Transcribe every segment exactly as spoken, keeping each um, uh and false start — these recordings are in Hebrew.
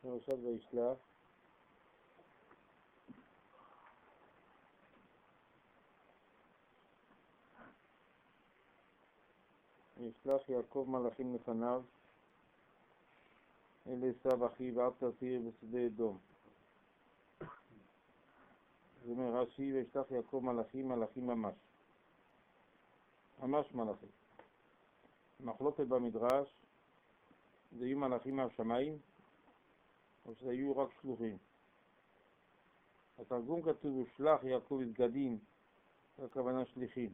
פרשת וישלח. וישלח יעקב מלאכים לפניו אל עשיו אחיו ואל תסיר בשדה אדום. זה אומר רש"י, וישלח יעקב מלאכים, מלאכים ממש. ממש מלאכים. מחלוקת במדרש, זה יהיו מלאכים מהשמיים, או שזה יהיו רק שלוחים. התרגום כתוב, ושלח יעקב את גדים, זה הכוונה שליחים.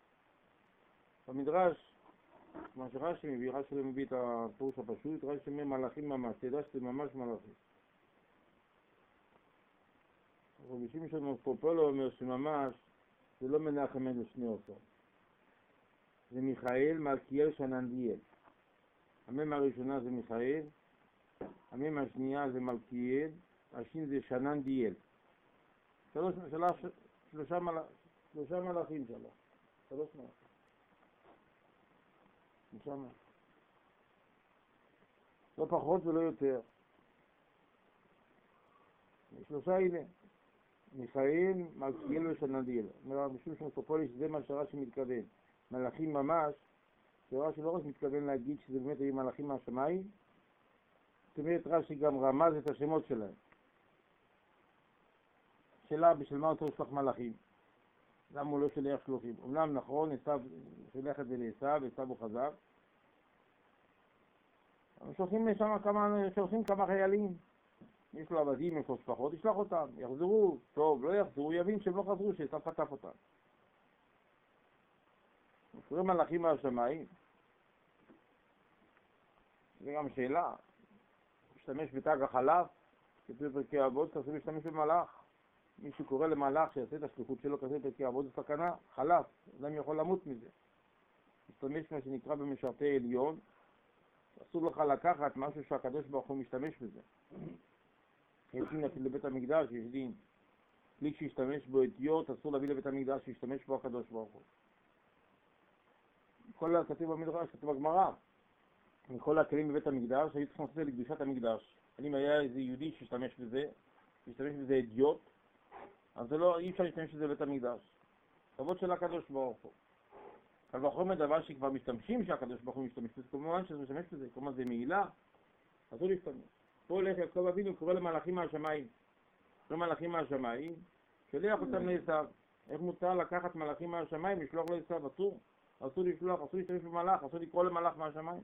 במדרש, מה שרש"י מביא, רש"י לא מביא את הפירוש הפשוט, רש"י אומר מלאכים ממש, תדע שזה ממש מלאכים. רבי שמשון פופולו אומר שממש זה לא מנחם אלו שני עשר. זה מיכאל, מלכיאל, שננדיאל. המם הראשונה זה מיכאל, המם השנייה זה מלכיאל, השני זה שננדיאל. שלוש, שלוש, שלושה, מלא, שלושה מלאכים שלוש. שלוש מלאכים. משם. לא פחות ולא יותר. שלושה אלה. מיכאל, מלכיאל ושננדיאל. אומר משום שמקופולי שזה מה שרש"י מתכוון. מלאכים ממש, שרש"י לא רק מתכוון להגיד שזה באמת היו מלאכים מהשמיים, זאת אומרת רש"י גם רמז את השמות שלהם. שאלה בשביל מה אותו שלח מלאכים? למה הוא לא שולח שלוחים? אמנם נכון, עשיו שולח את זה לעשיו, עשיו הוא חזק. שולחים שם כמה, שולחים כמה חיילים. יש לו עבדים, יש לו שפחות, ישלח אותם, יחזרו, טוב, לא יחזרו, יבין שהם לא חזרו, שעשיו חטף אותם. קוראים מלאכים מהשמיים. זה גם שאלה. משתמש בתג החלף, כתוב בפרקי אבות, צריך להשתמש במלאך. מי שקורא למלאך שיעשה את השליחות שלו כזה בפרקי אבות זה סכנה, חלף, אדם יכול למות מזה. משתמש מה שנקרא במשרתי עליון, אסור לך לקחת משהו שהקדוש ברוך הוא משתמש בזה. יש דין לבית המקדש, יש דין. בלי שישתמש בו אתיות, אסור להביא לבית המקדש שישתמש בו הקדוש ברוך הוא. כל הכתוב במדרש, כתוב בגמרא, מכל הכלים בבית המקדש היו צריכים לעשות לקדושת המקדש. אם היה איזה יהודי שישתמש בזה, שישתמש בזה אידיוט, אז זה לא, אי אפשר להשתמש בזה בבית המקדש. כבוד של הקדוש ברוך הוא. אבל בחומר דבר שכבר משתמשים שהקדוש ברוך הוא משתמש בזה, כמובן שזה משתמש בזה, כלומר זה מעילה, אז הוא להשתמש. פה הולך יעקב אבינו, קורא למלאכים מהשמיים. לא מלאכים מהשמיים, שולח אותם לעשיו. איך מותר לקחת מלאכים מהשמיים, לשלוח לעשיו? אסור. אסור לשלוח, אסור להשתמש במלאך, אסור לקרוא למלאך מהשמיים.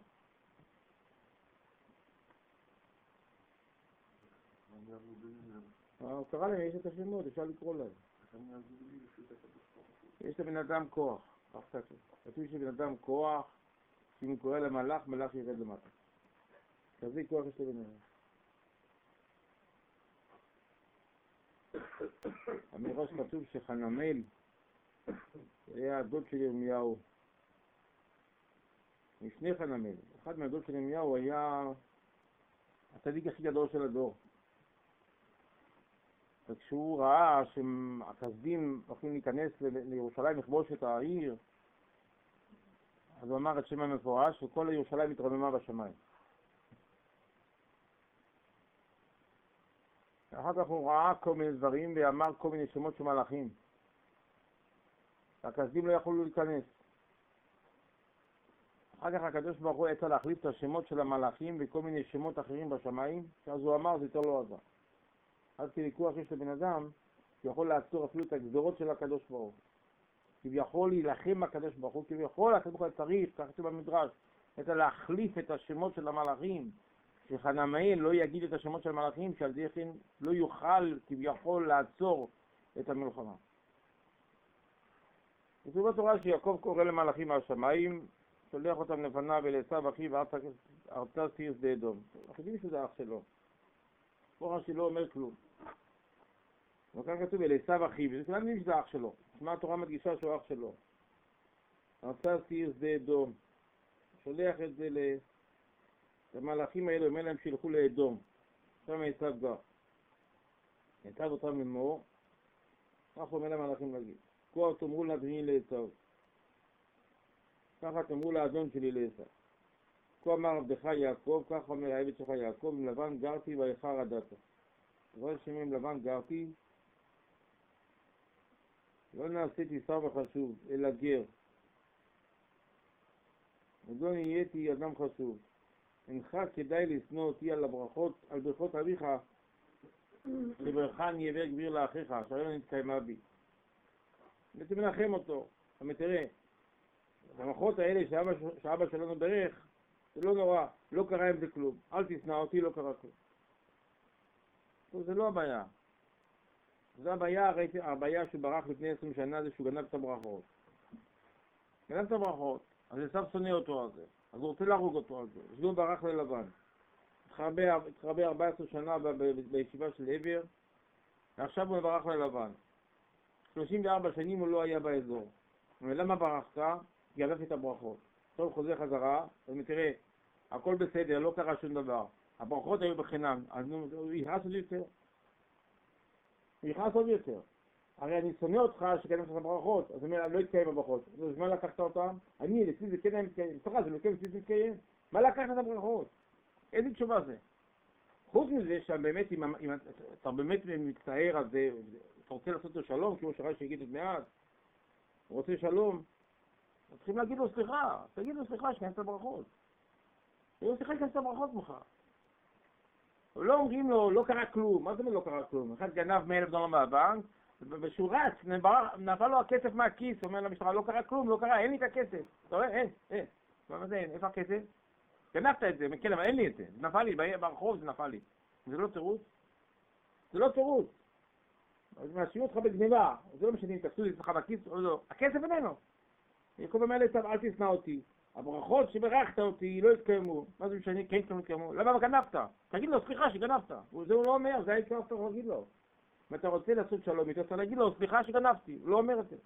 הוא קרא להם, יש את השמות, אפשר לקרוא להם. יש לבן אדם כוח, כתוב שבן אדם כוח, שאם הוא קורא למלאך, מלאך ירד למטה. כזה כוח יש לבן אדם. המדרש כתוב שחנמאל היה הדוד של ירמיהו. משני חנמאל. אחד מהדוד של ירמיהו היה הצדיק הכי גדול של הדור. וכשהוא ראה שהכסדים הולכים להיכנס לירושלים, לכבוש את העיר, אז הוא אמר את שם המפורש, וכל ירושלים התרוממה בשמיים. אחר כך הוא ראה כל מיני דברים ואמר כל מיני שמות של מלאכים. הכסדים לא יכולו להיכנס. אחר כך הקדוש ברוך הוא יצא להחליף את השמות של המלאכים וכל מיני שמות אחרים בשמיים, שאז הוא אמר זה יותר לא עזר. עד כדי כוח יש לבן אדם שיכול לעצור אפילו את הגזרות של הקדוש ברוך הוא. כביכול להילחם הקדוש ברוך הוא, כביכול הקדוש ברוך הוא צריך, כך כתוב במדרש, יצא להחליף את השמות של המלאכים, שחנמאל לא יגיד את השמות של המלאכים, שעל זה כן לא יוכל כביכול לעצור את המלחמה. כתוב בתורה שיעקב קורא למלאכים מהשמיים, שולח אותם לפניו אל עשיו אחיו ואל תסיר שדה אדום. אנחנו יודעים שזה אח שלו. פה רש"י לא אומר כלום. וכאן כתוב אל עשיו אחיו, וזה כולם יודעים שזה אח שלו. שמע התורה מדגישה שהוא אח שלו. אל תסיר שדה אדום. שולח את זה למלאכים האלו, אומר להם שילכו לאדום. שם עשיו גר. עשיו אותם ממור. כך אומר למלאכים להגיד. כה תאמרו לבני לעשיו. ככה תאמרו לאדון שלי לעשיו. כה אמר עבדך יעקב, כך אומר העבד שלך יעקב, עם לבן גרתי ואיכה רדעת. דבר שמי עם לבן גרתי, לא נעשיתי שר וחשוב, אלא גר. ולא נהייתי אדם חשוב. אינך כדאי לשנוא אותי על הברכות, על ברכות אביך, שברכה אני אעבר גביר לאחיך, שהרי לא נתקיימה בי. ואתה מנחם אותו. אבל תראה, המחות האלה שאבא, שאבא שלנו ברך, זה לא נורא, לא קרה עם זה כלום. אל תשנא אותי, לא קרה כלום. טוב, זה לא הבעיה. זה הבעיה, ראיתי, הבעיה שהוא ברח לפני עשרים שנה זה שהוא גנב את הברכות. גנב את הברכות, אז עשיו שונא אותו על זה. אז הוא רוצה להרוג אותו על זה. אז הוא ברח ללבן. התחרבה ארבע עשרה שנה ב- ב- בישיבה של עבר, ועכשיו הוא ברח ללבן. שלושים וארבע שנים הוא לא היה באזור. ולמה ברחת? גנב את הברכות. טוב, חוזר חזרה, אז תראה, הכל בסדר, לא קרה שום דבר. הברכות היו בחינם, אז הוא יכעס עוד יותר. הוא יכעס עוד יותר. הרי אני שונא אותך שגנבת את הברכות, אז הוא אומר, לא יתקיים הברכות. אז מה לקחת אותם? אני, לפי זה כן מתקיים. סליחה, זה לא כן לפי זה מתקיים. מה לקחת את הברכות? איזה תשובה זה? חוץ מזה שבאמת, אם, אם אתה באמת מצטער על זה, אתה רוצה לעשות לו שלום, כמו שראה שיגיד עוד מעט, הוא רוצה שלום, צריכים להגיד לו סליחה, תגיד לו סליחה שכנס את הברכות. תגיד לו סליחה שכנס את הברכות ממך. לא אומרים לו, לא קרה כלום. מה זה לא קרה כלום? אחד גנב מאה אלף דולר מהבנק, ושהוא רץ, נפל לו הכסף מהכיס, אומר למשטרה, לא קרה כלום, לא קרה, אין לי את הכסף. אתה רואה? אין, אין. מה זה אין? איפה הכסף? גנבת את זה, כן, אבל אין לי את זה. זה נפל לי, ברחוב זה נפל לי. זה לא תירוץ? זה לא תירוץ. אז מאשימים אותך בגניבה, זה לא משנה אם תפסו אצלך בכיס או לא. הכסף איננו. יעקב אומר לצו, אל תשנא אותי. הברכות שברכת אותי לא התקיימו. מה זה משנה? כן כן התקיימו. למה גנבת? תגיד לו, סליחה שגנבת. זה הוא לא אומר, זה היה צריך להגיד לו. אם אתה רוצה לעשות שלום, אתה רוצה להגיד לו, סליחה שגנבתי. הוא לא אומר את זה.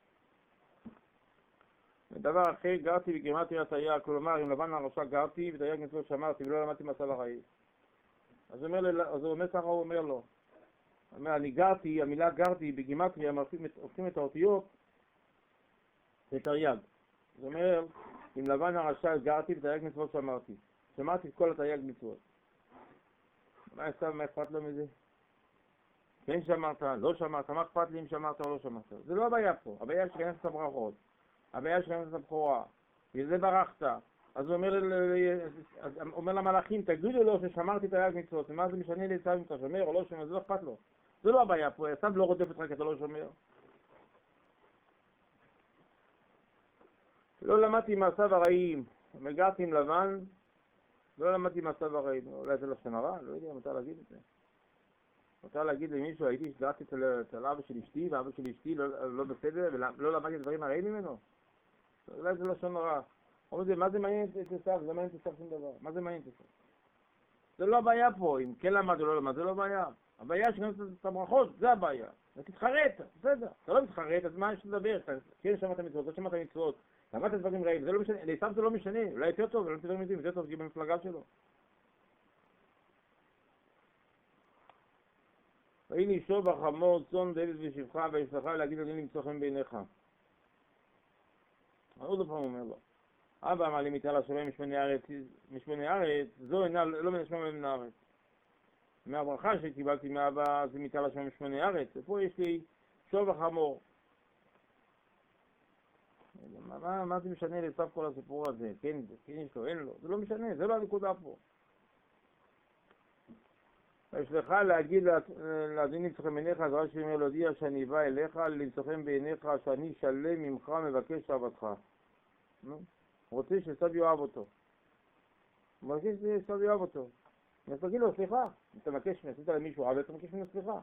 ודבר אחר, גרתי וגימדתי את היער, כלומר, עם לבן הרשע גרתי, ואת היער מצוות שמרתי, ולא למדתי מצב הרעי. אז הוא אומר, אז הוא אומר, ככה הוא אומר לו. הוא אומר, אני גרתי, המילה גרתי בגימטריה, הופכים את האותיות, זה תרי"ג. זאת אומרת, עם לבן הרשע גרתי ותרי"ג מצוות שמרתי. שמרתי את כל התרי"ג מצוות. מה אכפת, מה אכפת לו מזה? כן שמרת, לא שמרת, מה אכפת לי אם שמרת או לא שמרת? זה לא הבעיה פה, הבעיה שכנס את הברכות, הבעיה שכנס את הבכורה, וזה ברחת. אז הוא אומר, אז אומר למלאכים, תגידו לו ששמרתי תרי"ג מצוות, ומה זה משנה לי אם אתה שומר או לא שומר, זה לא אכפת לו. זה לא הבעיה פה, סתם לא רודף אותך כי אתה לא שומר. לא למדתי מעשיו הרעים, הגעתי עם לבן, לא למדתי מעשיו הרעים. אולי זה לשון הרע? לא יודע, מותר להגיד את זה. מותר להגיד למישהו, הייתי שגרתי אצל אבא של אשתי, ואבא של אשתי לא, לא בסדר, ולא למדתי דברים הרעים ממנו. אולי זה לשון הרע. אומרים, מה זה מעניין את עשיו? זה מעניין את עשיו שום דבר. מה זה מעניין את עשיו? זה לא הבעיה פה, אם כן למד או לא למד, זה לא הבעיה. הבעיה שגם את הברכות, זה הבעיה. אתה תתחרט, בסדר. אתה לא תתחרט, אז מה יש לדבר? אתה כן שמעת מצוות, לא שמעת מצוות. למדת דברים רעים, זה לא משנה, לעשיו זה לא משנה, אולי יותר טוב, לא תדבר מזה, יותר טוב, כי במפלגה שלו. ראי לי שוב החמור, צאן, דבש ושפחה, וישלחה להגיד אני למצוא חן בעיניך. עוד פעם אומר לו, אבא אמר לי מיתה לשמיים משמני הארץ, משמני הארץ, זו אינה, לא מנשמע מן הארץ. מהברכה שקיבלתי מאבא זה מיתה לשמיים משמני הארץ, ופה יש לי שוב החמור. מה, מה, מה זה משנה לסף כל הסיפור הזה? כן, כן יש לו, אין לו, זה לא משנה, זה לא הנקודה פה. וישלחה להגיד להזין למצוכם בעיניך, אז רש"י אומר להודיע שאני בא אליך, למצוכם בעיניך, שאני שלם ממך מבקש אהבתך. נו, רוצה שעשיו יאהב אותו. הוא מבקש שעשיו יאהב אותו. אז תגיד לו, סליחה, אתה מבקש, עשית למישהו עוול, אתה מבקש ממנו סליחה.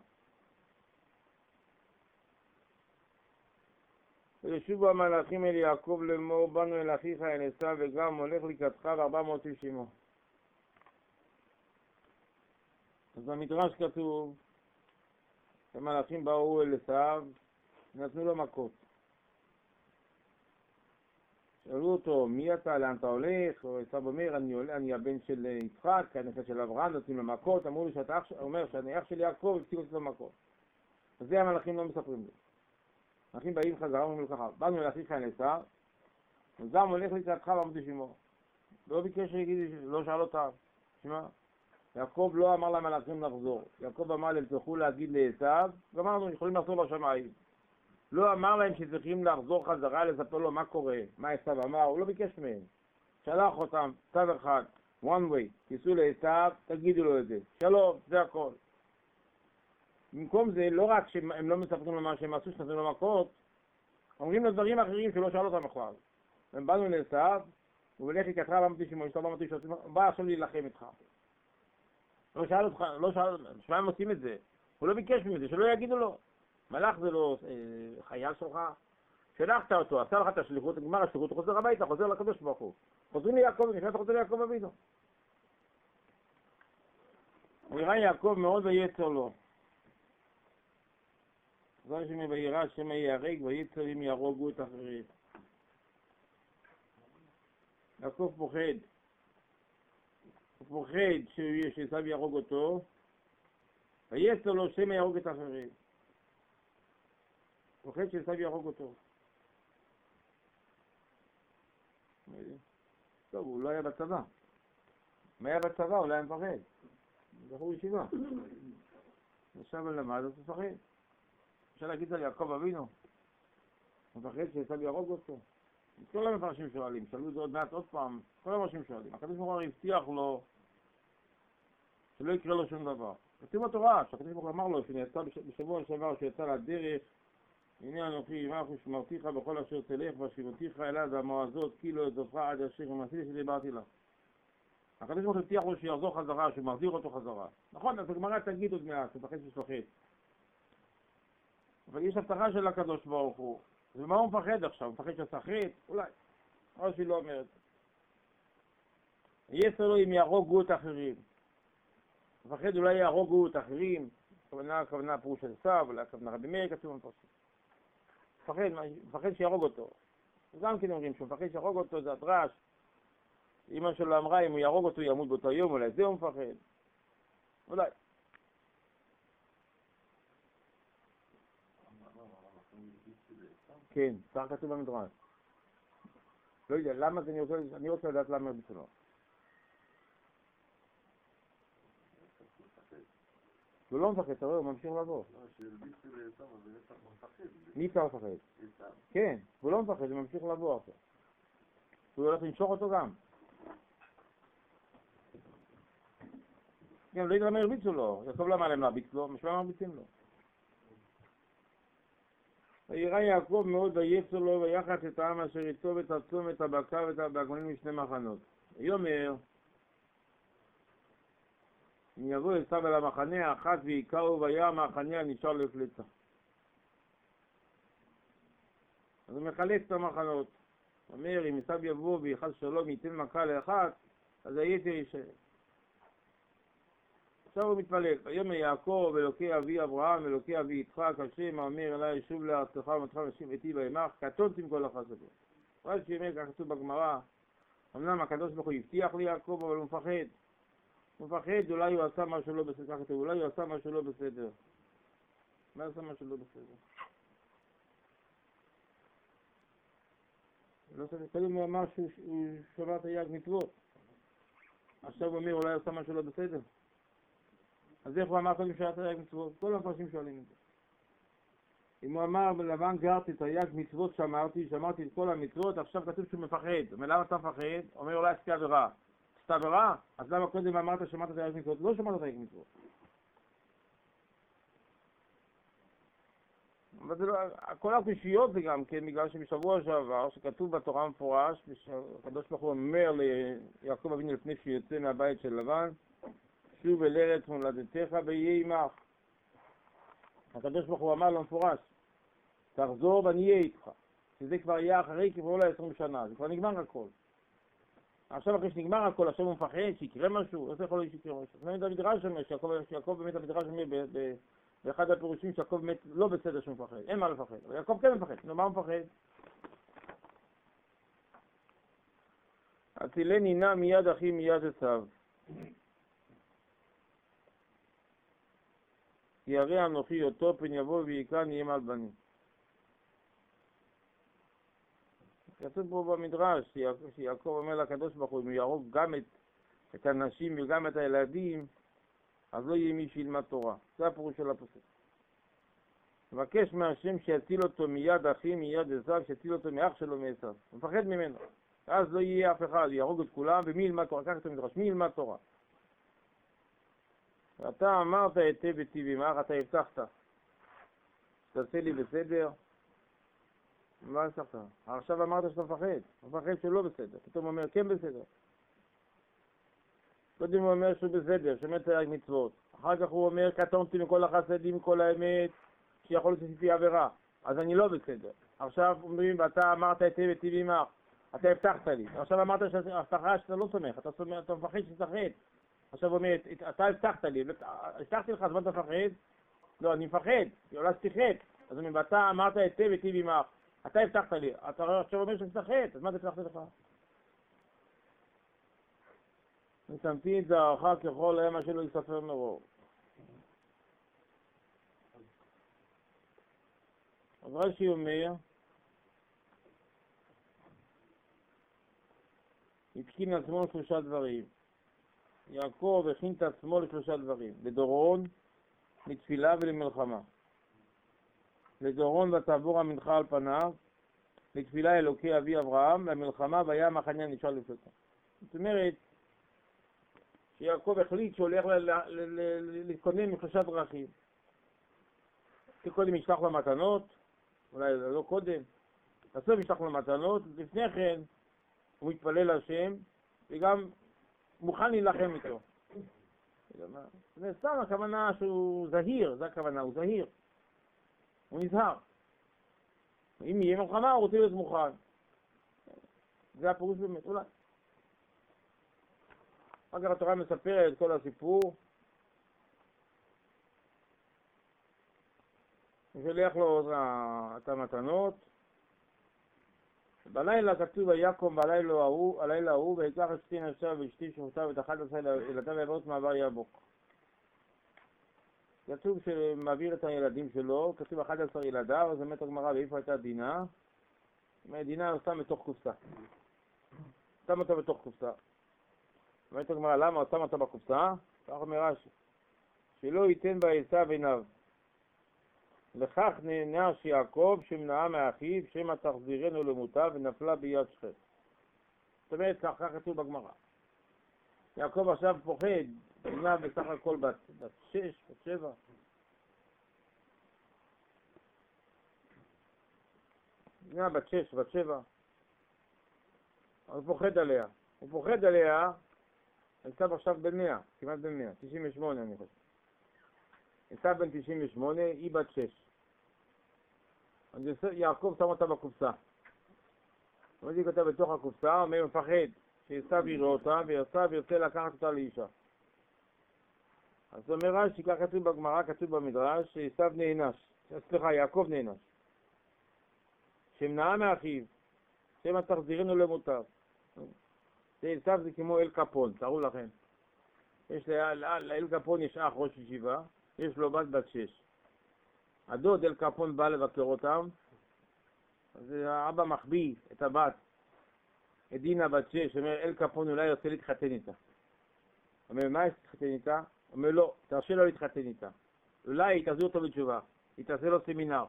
וישובו המלאכים אל יעקב לאמור, באנו אל אחיך אל עשיו וגם הולך לקראתך וארבע מאות איש עמו. אז במדרש כתוב שהמלאכים באו אל עשיו ונתנו לו מכות. שאלו אותו, מי אתה, לאן אתה הולך? או עשיו אומר, אני, אני הבן של יצחק, הנכד של אברהם, נותנים לו מכות. אמרו לי שאתה אומר שאני אח של יעקב, הפסיקו לו מכות. אז זה המלאכים לא מספרים לי. המלאכים באים חזרה, אומרים לו ככה, באנו אל אחיך אל עשיו, וגם הולך לקראתך וארבע מאות איש עמו. לא ביקש שיגיד, לא שאל אותם. תשמע, יעקב לא אמר למלאכים לחזור. יעקב אמר להם, תלכו להגיד לעשיו, גמרנו, יכולים לחזור לשמיים. לא אמר להם שצריכים לחזור חזרה, לספר לו מה קורה, מה עשיו אמר, הוא לא ביקש מהם. שלח אותם, צו אחד, one way, תיסעו לעשיו, תגידו לו את זה. שלום, זה הכל. במקום זה, לא רק שהם לא מספרים לו מה שהם עשו, שנתנו לו מכות, אומרים לו דברים אחרים שלא שאל אותם בכלל. הם באנו לעשיו, ובלך יקטך ואמרתי שמעון, אשתו ואמרתי שעושים, בא עכשיו להילחם איתך. לא שאל אותך, לא שאל, שמה הם עושים את זה? הוא לא ביקש מזה, שלא יגידו לו. מלאך זה לא אה, חייל שלך, שלחת אותו, עשה לך את השליחות, נגמר השליחות, הוא חוזר הביתה, חוזר לקדוש ברוך הוא. חוזרים ליעקב, נכנס חוזר ליעקב אבינו. הוא יראה יעקב מאוד ויצר לו. זה שמי וירא שמא ייהרג ויצר אם יהרוגו את אחרים. יעקב פוחד. הוא פוחד שעשיו יהרוג אותו, ויצר לו שמא יהרוג את אחרים. הוא פוחד שעשיו יהרוג אותו. טוב, הוא לא היה בצבא. אם היה בצבא, הוא לא היה מפחד. בחור ישיבה. ישב ולמד, אז הוא מפחד. אפשר להגיד על יעקב אבינו. הוא מפחד שעשיו יהרוג אותו. כל המפרשים שואלים, שאלו את זה עוד מעט עוד פעם, כל המפרשים שואלים. הקדוש ברוך הוא הבטיח לו שלא יקרה לו שום דבר. כתוב בתורה, שהקדוש ברוך הוא אמר לו, שנעשה בשבוע שעבר שיצא לדרך, הנה אנוכי עמך ושמרתיך בכל אשר תלך והשיבותיך אליי והמועזות כי לא אעזבך עד אשר ומעשי שדיברתי לך. הקדוש ברוך הוא הבטיח לו שיחזור חזרה, שהוא מחזיר אותו חזרה. נכון, אז הגמרא תגיד עוד מעט, תפחד ששוחט. אבל יש הבטחה של הקדוש ברוך הוא. ומה הוא מפחד עכשיו? הוא מפחד ששחט? אולי. או שהיא לא אומרת. יצר לו אם יהרוגו את אחרים. הוא מפחד אולי יהרוגו את אחרים. הכוונה, הכוונה פירוש של עשיו, אולי הכוונה רבי מאיר כתוב בפרשת. מפחד, מפחד שיהרוג אותו. גם כן אומרים שהוא מפחד שיהרוג אותו, זה הדרש. אמא שלו אמרה, אם הוא יהרוג אותו ימות באותו יום, אולי זה הוא מפחד. אולי. כן, כך כתוב במדרש. לא יודע, למה זה אני רוצה, אני רוצה לדעת למה הרביצו לו. הוא לא מפחד, אתה רואה, הוא ממשיך לבוא. לא, שהרביצו לעשיו, אז עשיו מפחד. מי אפשר לפחד? עשיו. כן, הוא לא מפחד, הוא ממשיך לבוא עכשיו. הוא הולך לנשוך אותו גם. כן, לא יודע למה הרביצו לו. יעקב למה להם להרביץ לו, משמע מרביצים לו. וירא יעקב מאוד ויצר לו ויחץ את העם אשר איתו ואת הצום ואת הבקר ואת הבגמונים משני מחנות. ויאמר אם יבוא עשיו אל המחנה האחת ויקראו והיה המחנה הנשאר לפלצה. אז הוא מחלץ את המחנות. הוא אומר אם עשיו יבוא ויחס שלום ייתן מכה לאחת אז היתר יישאר. עכשיו הוא מתפלל, ויאמר יעקב אלוקי אבי אברהם אלוקי אבי יצחק השם האומר אליי שוב לארצך ומתך נשים איתי ועמך קטונתי מכל החסדים. רק שאומר כך כתוב בגמרא, אמנם הקדוש ברוך הוא הבטיח ליעקב אבל הוא מפחד. הוא מפחד אולי הוא עשה משהו לא בסדר, ככה כתוב, אולי הוא עשה משהו לא בסדר. מה עשה משהו לא בסדר? לא בסדר, קודם הוא אמר שהוא שבר את היד מצוות. עכשיו הוא אומר אולי הוא עשה משהו לא בסדר. אז איך הוא אמר קודם שהיה תרי"ג מצוות? כל המפרשים שואלים את זה. אם הוא אמר לבן גרתי את תרי"ג מצוות שאמרתי, שאמרתי את כל המצוות, עכשיו כתוב שהוא מפחד. ולמה אתה מפחד? אומר אולי עשתה עבירה. עשתה עבירה? אז למה קודם אמרת שמעת תרי"ג מצוות? לא שמעת תרי"ג מצוות. אבל זה לא, כל הקושיות זה גם כן, בגלל שבשבוע שעבר, שכתוב בתורה מפורש, הקדוש ברוך הוא אומר ליעקב אבינו לפני שיוצא מהבית של לבן, שוב אל ארץ מולדתך ויהיה עמך. הקדוש ברוך הוא אמר לו מפורש, תחזור ואני אהיה איתך. שזה כבר יהיה אחרי כבר אולי עשרים שנה, זה כבר נגמר הכל. עכשיו אחרי שנגמר הכל, עכשיו הוא מפחד שיקרה משהו, לא יכול להיות שיקרה משהו. זה המדרש אומר, שיעקב באמת המדרש אומר באחד הפירושים שיעקב באמת לא בסדר שהוא מפחד, אין מה לפחד, אבל יעקב כן מפחד, נו מה הוא מפחד? הצילני נא מיד אחי מיד עשיו. כי הרי אנוכי אותו פן יבוא ויקרא נהיים על בנים. כתוב פה במדרש, שיעקב, שיעקב אומר לקדוש ברוך הוא, אם הוא יהרוג גם את, את הנשים וגם את הילדים, אז לא יהיה מי שילמד תורה. זה הפירוש של הפסוק. מבקש מהשם שיציל אותו מיד אחי, מיד עשיו, שיציל אותו מאח שלו מעשיו. הוא מפחד ממנו. אז לא יהיה אף אחד, יהרוג את כולם, ומי ילמד תורה? קח את המדרש, מי ילמד תורה? ואתה אמרת היטב היטיב עמך, אתה הבטחת. תעשה לי בסדר. מה הבטחת? עכשיו אמרת שאתה מפחד. אתה מפחד שלא בסדר. פתאום אומר כן בסדר. קודם הוא אומר שהוא בסדר, שומר תרי"ג מצוות. אחר כך הוא אומר קטונתי מכל החסדים, מכל האמת, שיכול להיות שעשיתי עבירה. אז אני לא בסדר. עכשיו אומרים, ואתה אמרת היטב היטיב עמך. אתה הבטחת לי. עכשיו אמרת שהבטחה שאתה לא סומך, אתה, סומך, אתה מפחד שתפחד. עכשיו הוא אומר, אתה הבטחת לי, הבטחתי לך, אז מה אתה מפחד? לא, אני מפחד, אולי שתפחד. אז הוא אומר, ואתה אמרת היטב היטיב עמך. אתה הבטחת לי, אתה עכשיו אומר שתפחד, אז מה אתה הבטחתי לך? ושמתי את זרעך ככל המה שלא יספר מרוב. אז רש"י אומר, התקין עצמו שלושה דברים. יעקב הכין את עצמו לשלושה דברים. לדורון, לתפילה ולמלחמה. לדורון ותעבור המנחה על פניו, לתפילה אלוקי אבי אברהם, למלחמה והיה מחנה נשאר לפלטה. זאת אומרת, שיעקב החליט שהוא הולך להתכונן משלושה דרכים. קודם ישלח לו מתנות, אולי לא קודם, בסוף ישלח לו מתנות, לפני כן הוא מתפלל להשם, וגם מוכן להילחם איתו. זה סתם הכוונה שהוא זהיר, זה הכוונה, הוא זהיר. הוא נזהר. אם יהיה מלחמה, הוא רוצה להיות מוכן. זה הפירוש באמת, אולי. אחר כך התורה מספרת את כל הסיפור. הוא שולח לו את המתנות. בלילה כתוב ויקום בלילה ההוא, הלילה ההוא, ויקח את שתי נשיו ואשתי שופטיו ואת אחת עשרה ילדיו ויעבור מעבר יבוק. כתוב שמעביר את הילדים שלו, כתוב אחד עשר ילדיו, אז באמת הגמרא ואיפה הייתה דינה? דינה הוא שם בתוך קופסה. שם אותה בתוך קופסה. באמת הגמרא, למה הוא שם אותה בקופסה? כך אומר רש"י, שלא ייתן בה עשיו עיניו. לכך נענש יעקב שמנעה מאחיו, שמא תחזירנו למוטב ונפלה ביד שכם. זאת אומרת, ככה כתוב בגמרא. יעקב עכשיו פוחד, בנה בסך הכל בת, בת שש, בת שבע. בנה בת שש, בת שבע. הוא פוחד עליה. הוא פוחד עליה, עשיו עכשיו בן מאה, כמעט בן מאה, תשעים ושמונה אני חושב. עשיו בן תשעים ושמונה, היא בת שש. יעקב שם אותה בקופסה. הוא מזיק אותה בתוך הקופסה, הוא אומר, מפחד שעשיו יראה אותה, ועשיו ירצה לקחת אותה לאישה. אז הוא אומר רש"י, כך כתוב בגמרא, כתוב במדרש, שעשיו נענש. סליחה, יעקב נענש. שמנעה מאחיו, שמא תחזירנו למוטב. עשיו זה כמו אל קפון, תראו לכם. יש לאל קפון יש אח ראש ישיבה, יש לו בת בת שש. הדוד אל קפון בא לבקר אותם, אז האבא מחביא את הבת, את דינה בת שש, אומר אל קפון אולי יוצא להתחתן איתה. אומר מה יש להתחתן איתה? אומר לא, תרשה לו להתחתן איתה. אולי היא תחזיר אותו בתשובה, היא תעשה לו סמינר.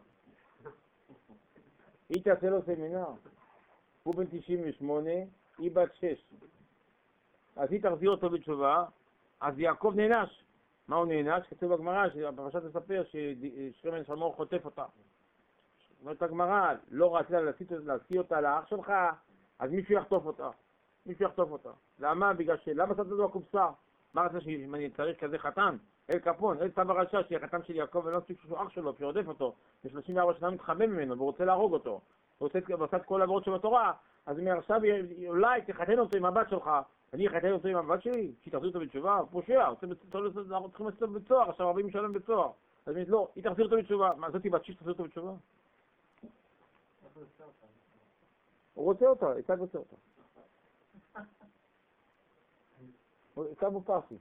היא תעשה לו סמינר. הוא בן תשעים ושמונה, היא בת שש. אז היא תחזיר אותו בתשובה, אז יעקב נענש. מה הוא נענש? כתוב בגמרא, שהפרשה תספר ששכם חמור חוטף אותה. אומרת הגמרא, לא רצית להשיא אותה לאח שלך, אז מישהו יחטוף אותה. מישהו יחטוף אותה. למה? בגלל ש... למה שמת אותו בקופסה? מה רצה שאני צריך כזה חתן? אל קפון, אל סבא רשע, שיהיה חתן של יעקב ולא סביב שהוא אח שלו, שירודף אותו. ב-שלושים וארבע שנה מתחבא ממנו, והוא רוצה להרוג אותו. הוא עושה את כל העבירות שבתורה. אז מעכשיו אולי תחתן אותו עם הבת שלך. אני אחתן אותו עם הבת שלי, שהיא תחזיר אותו בתשובה, הוא פושע, אנחנו צריכים לצאת אותו בצוהר, עכשיו ארבעים שנה בצוהר. אז אני לא, היא תחזיר אותו בתשובה. מה, זאתי בת שש תחזיר אותו בתשובה? הוא רוצה אותה, עשיו רוצה אותה. עשיו הוא פרסי.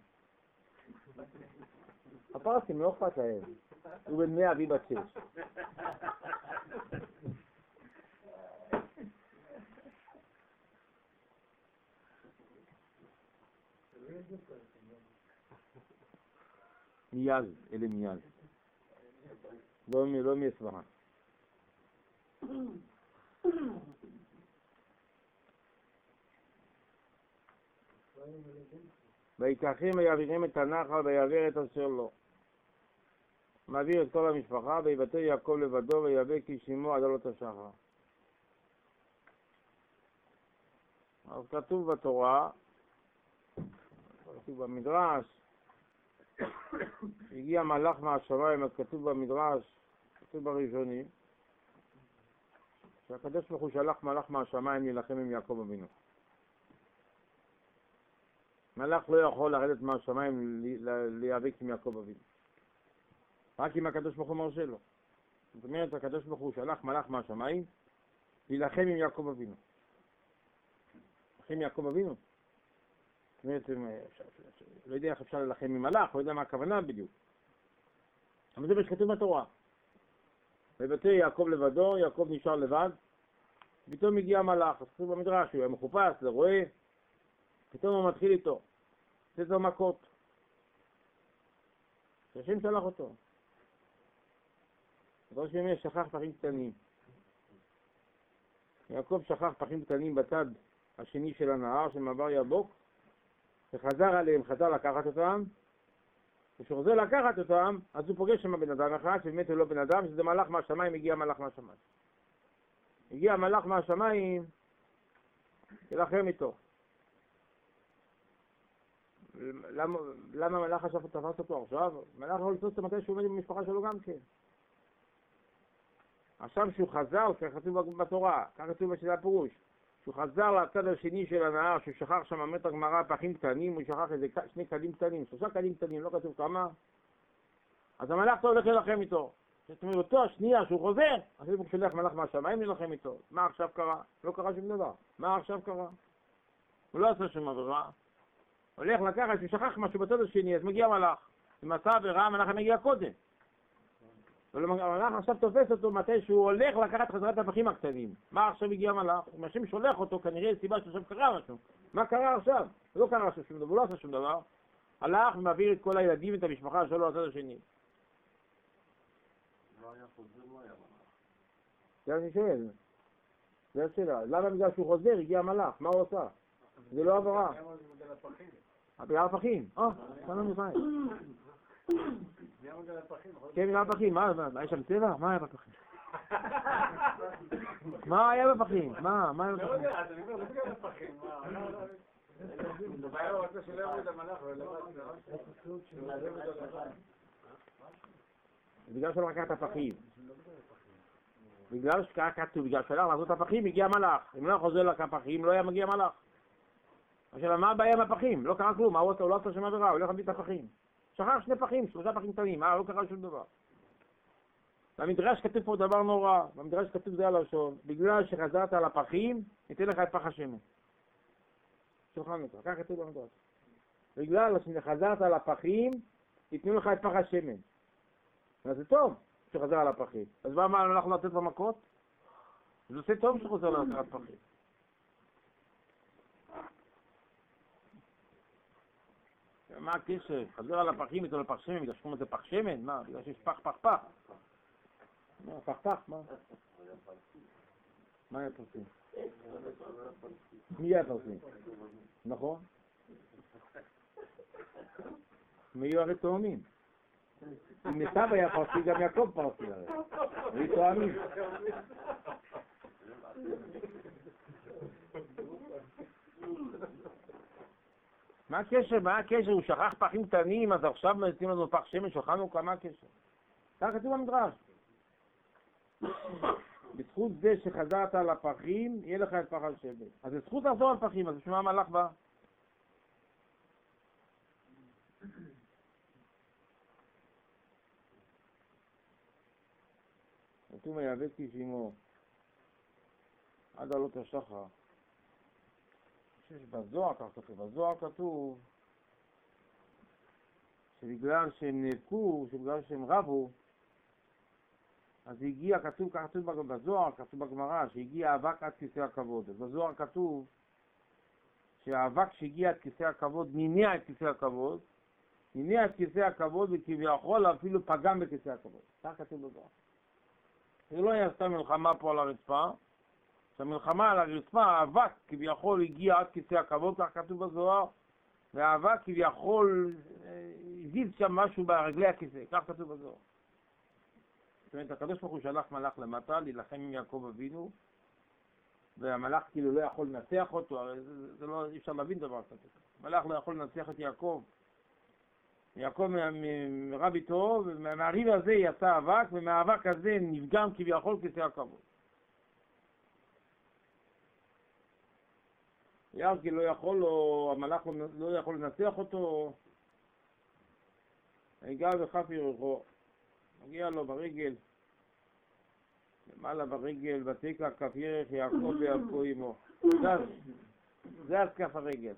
הפרסים לא אכפת להם. הוא בן מאה והיא בת שש. מיד, אלה מיד. לא, לא מסברה. ויקחים ויעבירם את הנחל ויעביר את אשר לו. מעביר את כל המשפחה ויבטא יעקב לבדו ויבא כי שמו עד עלות השחר. אז כתוב בתורה, כתוב במדרש, הגיע מלאך מהשמיים, אז כתוב במדרש, כתוב בראשונים, שהקדוש ברוך הוא שלח מלאך מהשמיים להילחם עם יעקב אבינו. מלאך לא יכול לרדת מהשמיים להיאבק עם יעקב אבינו. רק אם הקדוש ברוך הוא מרשה לו. זאת אומרת, הקדוש ברוך הוא שלח מלאך מהשמיים להילחם עם יעקב אבינו. להילחם עם יעקב אבינו? זאת אומרת, לא יודע איך אפשר להילחם עם מלאך, לא יודע מה הכוונה בדיוק. אבל זה שכתוב בתורה. בבתי יעקב לבדו, יעקב נשאר לבד, פתאום הגיע מלאך, אז כתוב במדרש, הוא היה מחופש, זה רואה, פתאום הוא מתחיל איתו, זה זו מכות. השם שלח אותו. הדבר שאומר, שכח פחים קטנים. יעקב שכח פחים קטנים בצד השני של הנהר, של מעבר יבוק, וחזר עליהם, חזר לקחת אותם, וכשהוא חוזר לקחת אותם, אז הוא פוגש שם בן אדם אחד, שבאמת הוא לא בן אדם, שזה מלאך מהשמיים, הגיע מלאך מהשמיים. הגיע מלאך מהשמיים, תלחם איתו. למה, למה מלאך עכשיו תפס אותו עכשיו? מלאך יכול לתפוס אותו מתי שהוא עומד במשפחה שלו גם כן. עכשיו שהוא חזר, כך כתוב בתורה, כך כתוב בשביל הפירוש, שהוא חזר לצד השני של הנהר, שהוא שכח שם אומרת הגמרא פחים קטנים, הוא שכח איזה שני קדים קטנים, שלושה קדים קטנים, לא כתוב כמה, אז המלאך טוב הולך ללחם איתו. זאת אומרת, אותו השנייה שהוא חוזר, אז הוא שולח מלאך מהשמיים ללחם איתו. מה עכשיו קרה? לא קרה שום דבר. מה עכשיו קרה? הוא לא עשה שום עבירה. הולך לקחת, הוא שכח משהו בצד השני, אז מגיע מלאך. אם עשה עבירה, המלאך מגיע קודם. המלאך עכשיו תופס אותו מתי שהוא הולך לקחת חזרת הפחים הקטנים. מה עכשיו הגיע מלאך? אם השם שולח אותו, כנראה סיבה שעכשיו קרה משהו. מה קרה עכשיו? לא קרה עכשיו שום דבר, הוא לא עשה שום דבר. הלך ומעביר את כל הילדים ואת המשפחה שלו לצד השני. לא היה חוזר, לא היה מלאך. זה אני שואל. זה השאלה. למה בגלל שהוא חוזר הגיע מלאך? מה הוא עושה? זה לא עברה. בגלל הפחים. בגלל הפחים? אה, כאן מצרים. בגלל הפחים. כן, בגלל הפחים. מה, יש שם צבע? מה היה בפחים? מה היה בפחים? מה, מה היה בפחים? לא יודע, אני אומר, לא בגלל הפחים. זה בעיה רוצה שלא יבוא את המלאך, בגלל שלא לקח את הפחים. בגלל שכך כתוב, בגלל שלח לעשות את הפחים, הגיע מלאך. אם לא חוזר לקח הפחים, לא היה מגיע מלאך. עכשיו, מה הבעיה עם הפחים? לא קרה כלום, מה הוא עושה? הוא לא עושה שם עבירה, הוא הולך להביא את הפחים. שכח שני פחים, שלושה פחים קטנים, אה, לא קרה שום דבר. במדרש כתוב פה דבר נורא, במדרש כתוב זה הלשון, בגלל שחזרת על הפחים, ניתן לך את פח השמן. שולחן לך, כך כתוב במדרש. בגלל שחזרת על הפחים, ייתנו לך את פח השמן. אז זה טוב שחזר על הפחים. אז מה, מה אנחנו לתת במכות? זה עושה טוב שחוזר על הפחים. מה הקשר? חזר על הפחים, איתו לפח שמן, בגלל שקוראים לזה פח שמן? מה? בגלל שיש פח פח פח. מה? פח פח? מה? מה היה פרסים? מי היה פרסים? נכון? מי היו הרי תאומים? אם נסב היה פרסי, גם יעקב פרסי הרי. היו תואמים. מה הקשר? מה הקשר? הוא שכח פחים קטנים, אז עכשיו נתנים לנו פח שמן, שכחנו כמה הקשר. כך כתוב במדרש. בזכות זה שחזרת על הפחים, יהיה לך את פח השמן. אז זה זכות לחזור על פחים, אז בשביל מה המלאך בא? כתוב ויאבק כי שמו עד עלות השחר. בזוהר כך כתוב, בזוהר כתוב שבגלל שהם נאבקו, שבגלל שהם רבו, אז הגיע, כתוב, כך כתוב בזוהר, כתוב בגמרא, שהגיע אבק עד כיסא הכבוד. אז בזוהר כתוב שהאבק שהגיע את כיסא הכבוד ניניע את כיסא הכבוד, ניניע את כיסא הכבוד וכביכול אפילו פגם בכיסא הכבוד. כך כתוב בזוהר. זה לא היה סתם מלחמה פה על הרצפה, שהמלחמה על הרצפה, האבק כביכול הגיע עד כיסא הכבוד, כך כתוב בזוהר, והאבק כביכול הזיז שם משהו ברגלי הכיסא, כך כתוב בזוהר. זאת אומרת, הקדוש ברוך הוא שלח מלאך למטה להילחם עם יעקב אבינו, והמלאך כאילו לא יכול לנצח אותו, הרי זה, זה לא, אי אפשר להבין דבר כזה. מלאך לא יכול לנצח את יעקב. יעקב רב איתו, ומהריב הזה יצא אבק, ומהאבק הזה נפגם כביכול כיסא הכבוד. יעקב לא יכול לו, המלאך לא יכול לנצח אותו, היגע וכף ירחו, מגיע לו ברגל, למעלה ברגל, ותקע כף ירך יעקב ויעקב עמו. זה אז כף הרגל.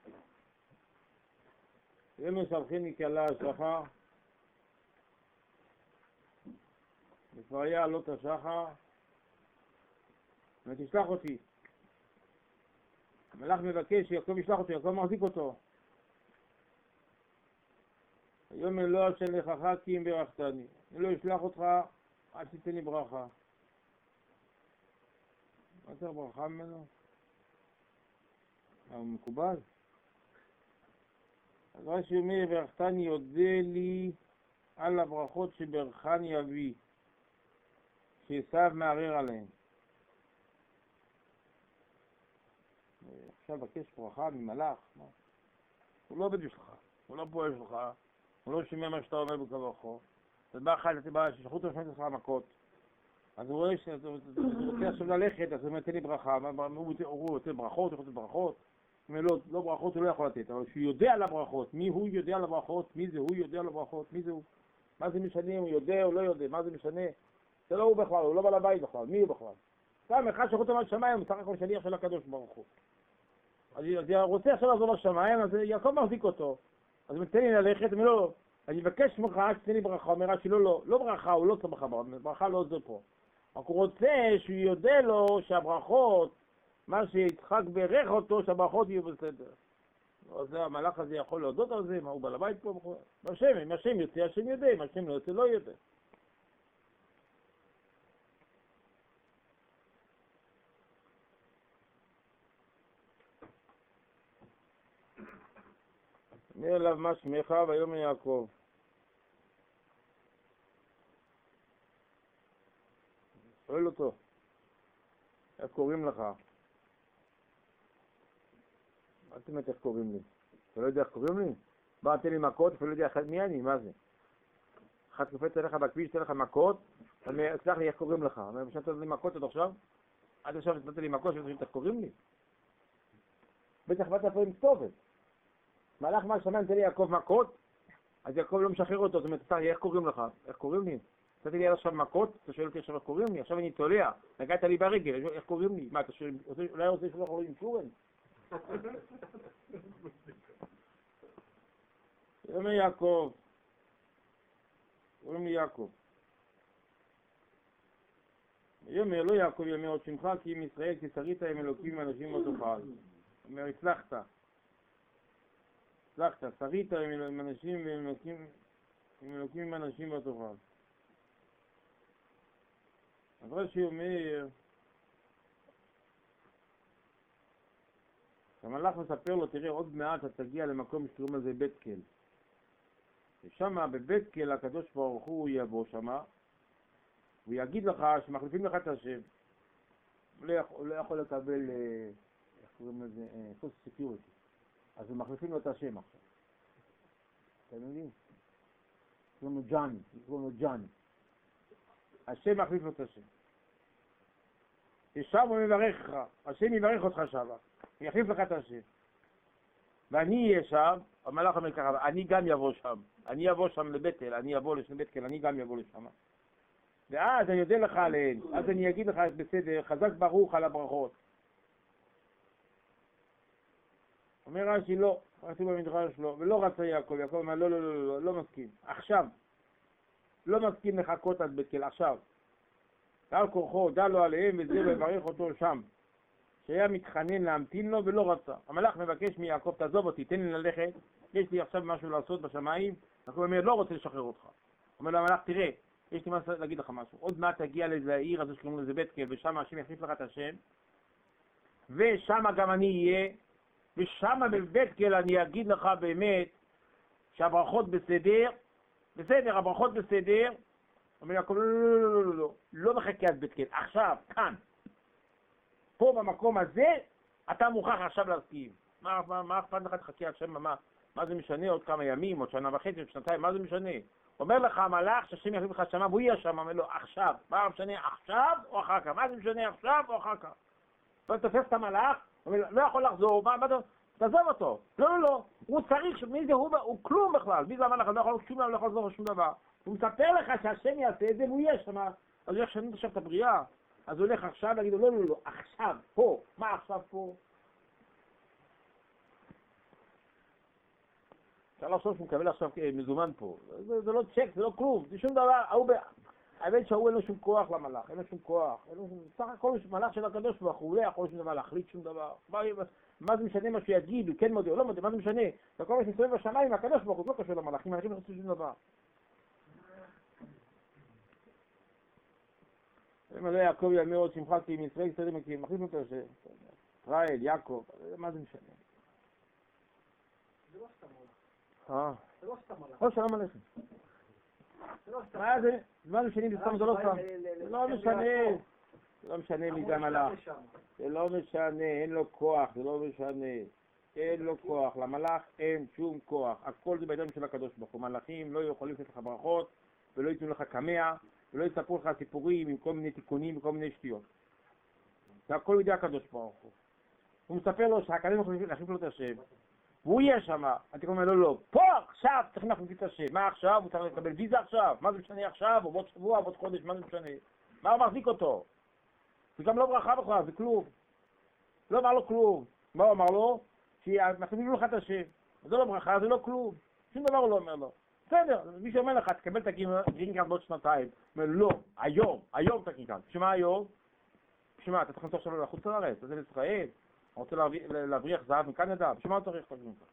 יום ישלחני כלה השחר, ופריה עלות השחר, ותשלח אותי. המלאך מבקש שיעקב ישלח אותו, יעקב מחזיק אותו. היום אלוה השם לכך כי אם ברכתני. אני לא אשלח אותך, אל תיתן לי ברכה. מה צריך ברכה ממנו? הוא מקובל? אז רש"י אומר, ברכתני יודה לי על הברכות שברכני אבי, שעשיו מערער עליהן. עכשיו בקש ברכה ממלאך, מה? הוא לא עובד בשבילך, הוא לא פועל שלך, הוא לא שומע מה שאתה אומר בקבחו. ובא אחד, אתה בא, ששלחו אותו לשמות לך מכות. אז הוא רואה שאתה רוצה עכשיו ללכת, אז הוא אומר, תן לי ברכה. הוא רוצה ברכות, הוא רוצה ברכות. הוא אומר, לא, לא ברכות הוא לא יכול לתת, אבל שהוא יודע על הברכות, מי הוא יודע על הברכות, מי זה הוא יודע על הברכות, מי זה הוא? מה זה משנה אם הוא יודע או לא יודע, מה זה משנה? זה לא הוא בכלל, הוא לא בעל הבית בכלל, מי הוא בכלל? סתם אחד שחוט על שמיים, בסך הכל שליח של הקדוש ברוך הוא. אז הוא רוצה עכשיו לעזור לשמיים, אז יעקב מחזיק אותו. אז הוא מתן לי ללכת, אומר לו, אני מבקש ממך, שתן לי ברכה, אומר רש"י, לא, לא, לא ברכה, הוא לא צריך ברכה, ברכה לא זה פה. רק הוא רוצה שהוא יודע לו שהברכות, מה שיצחק ברך אותו, שהברכות יהיו בסדר. אז המלאך הזה יכול להודות על זה, מה הוא בעל הבית פה? בשם, אם השם יוצא, השם יודע, אם השם לא יוצא, לא יודע. אומר אליו מה שמך ויאמר יעקב. שואל אותו, איך קוראים לך? מה זאת אומרת איך קוראים לי? אתה לא יודע איך קוראים לי? בא תן לי מכות, אתה לא יודע מי אני, מה זה? אחד קופץ אליך בכביש, תן לך מכות, סלח לי איך קוראים לך? אומר, בשנת לי מכות עד עכשיו? עד עכשיו נתת לי מכות, שאתה איך קוראים לי? בטח באת פה עם כתובת. מלאך מהשמיים תן לי יעקב מכות, אז יעקב לא משחרר אותו, זאת אומרת, סלח לי איך קוראים לך? איך קוראים לי? נתתי לי עד עכשיו מכות, אתה שואל אותי עכשיו איך קוראים לי? עכשיו אני תולע, נגעת לי ברגל, איך קוראים לי? מה, אתה שואל, אולי רוצה לשלוח לו אינשורנס? אומר יעקב, קוראים לי יעקב. יאמר לא יעקב יאמר עוד שמך כי אם ישראל כי שרית עם אלוקים ואנשים לא תאכל. אומר הצלחת, הצלחת, שרית עם אנשים ואלוקים עם אלוקים ואנשים לא תאכל. אז רש"י אומר, המלאך מספר לו, תראה עוד מעט אתה תגיע למקום שקוראים לזה בית כל. ושם בבית כל הקדוש ברוך הוא יבוא שמה, הוא יגיד לך שמחליפים לך את השם. הוא לא יכול לקבל, איך קוראים לזה, social security. אז הם מחליפים לו את השם עכשיו. אתם יודעים? קוראים לו ג'אני, קוראים לו ג'אני. השם מחליף לו את השם. ושם הוא מברך לך, השם יברך אותך שם, הוא יחליף לך את השם. ואני אהיה שם, המלאך אומר ככה, אני גם יבוא שם, אני אבוא שם לבית אל, אני אבוא לשם בית אל, אני גם יבוא לשם. ואז אני יודע לך עליהן, אז אני אגיד לך בסדר, חזק ברוך על הברכות. אומר רש"י לא, רש"י במדרש לא, ולא רצה יעקב, יעקב אומר לא, לא, לא, לא, לא, לא מסכים, עכשיו, לא מסכים לחכות עד בית אל, עכשיו. על כורחו, הודה לו עליהם וזה ויברך אותו שם. שהיה מתחנן להמתין לו ולא רצה. המלאך מבקש מיעקב, תעזוב אותי, תן לי ללכת, יש לי עכשיו משהו לעשות בשמיים. יעקב אומר, לא רוצה לשחרר אותך. אומר לו המלאך, תראה, יש לי מה להגיד לך משהו. עוד מעט תגיע לאיזה העיר הזו שקוראים לזה בית קל, ושם השם יחליף לך את השם, ושם גם אני אהיה, ושם בבית קל אני אגיד לך באמת שהברכות בסדר, בסדר, הברכות בסדר. אומר יעקב, לא, לא, לא, לא, לא, לא מחכה עד בית קל, עכשיו, כאן. פה במקום הזה, אתה מוכרח עכשיו להסכים. מה, מה, מה אכפת לך תחכי עד שם, מה, מה זה משנה עוד כמה ימים, עוד שנה וחצי, עוד שנתיים, מה זה משנה? אומר לך המלאך שהשם יחליף לך שמה, והוא יהיה שם, אומר לו, עכשיו. מה משנה, עכשיו או אחר כך? מה זה משנה, עכשיו או אחר כך? ואתה תופס את המלאך, אומר, לא יכול לחזור, מה, מה, תעזוב אותו. לא, לא, לא, הוא צריך, מי זה הוא, הוא כלום בכלל. מי זה המלאך, לא יכול שום דבר, לא יכול לחזור שום דבר. הוא מספר לך שהשם יעשה את זה, והוא יהיה שם. אז הוא הולך לשנות עכשיו את הבריאה. אז הוא הולך עכשיו להגיד לו, לא, לא, לא, עכשיו, פה. מה עכשיו פה? אפשר לחשוב שהוא מקבל עכשיו מזומן פה. זה, זה לא צ'ק, זה לא כלום, זה שום דבר. האמת שהוא אין לו שום כוח למלאך, אין לו שום כוח. אין לו שום... סך הכל מלאך של הקדוש ברוך הוא, לא יכול שום דבר להחליט שום דבר. מה, מה זה משנה מה שהוא יגיד, הוא כן מודה או לא מודה, מה זה משנה? וכל מה שמסתובב בשמיים, הקדוש ברוך הוא לא קשור למלאכים, אנשים לא עושים שום דבר. אם לא יעקב יאמר עוד שמחה כי מישראל ישראל מכירים, מחליף אותו ישראל, יעקב, מה זה משנה? זה לא סתם מלאך. אה? זה לא סתם מלאך. או שלום עליכם. מה זה? מה זה משנה בסתם זה לא סתם? זה לא משנה. זה לא משנה מי זה המלאך. זה לא משנה, אין לו כוח, זה לא משנה. אין לו כוח, למלאך אין שום כוח. הכל זה בידיים של הקדוש ברוך הוא. מלאכים לא יכולים לתת לך ברכות ולא ייתנו לך קמע ולא יספרו לך סיפורים עם כל מיני תיקונים וכל מיני שטויות. זה הכל בידי הקדוש ברוך הוא. הוא מספר לו שהקדוש ברוך הוא להחליף לו את השם. והוא יהיה שם, אתה אומר לו, לא, פה עכשיו צריכים להחליף את השם. מה עכשיו? הוא צריך לקבל ויזה עכשיו? מה זה משנה עכשיו? או בעוד שבוע, או בעוד חודש, מה זה משנה? מה הוא מחזיק אותו? זה גם לא ברכה בכלל, זה כלום. לא אמר לו כלום. מה הוא אמר לו? שמחליפים לך את השם. זה לא ברכה, זה לא כלום. שום דבר הוא לא אומר לו. בסדר, מי שאומר לך, תקבל את הגרין קארד בעוד שנתיים. אומר, לא, היום, היום תקין כאן. שמה היום? שמה, אתה צריך למצוא עכשיו לחוץ לארץ, זה לישראל. אתה רוצה להבריח זהב מקנדה? בשביל מה הוא צריך את הגרין קארד?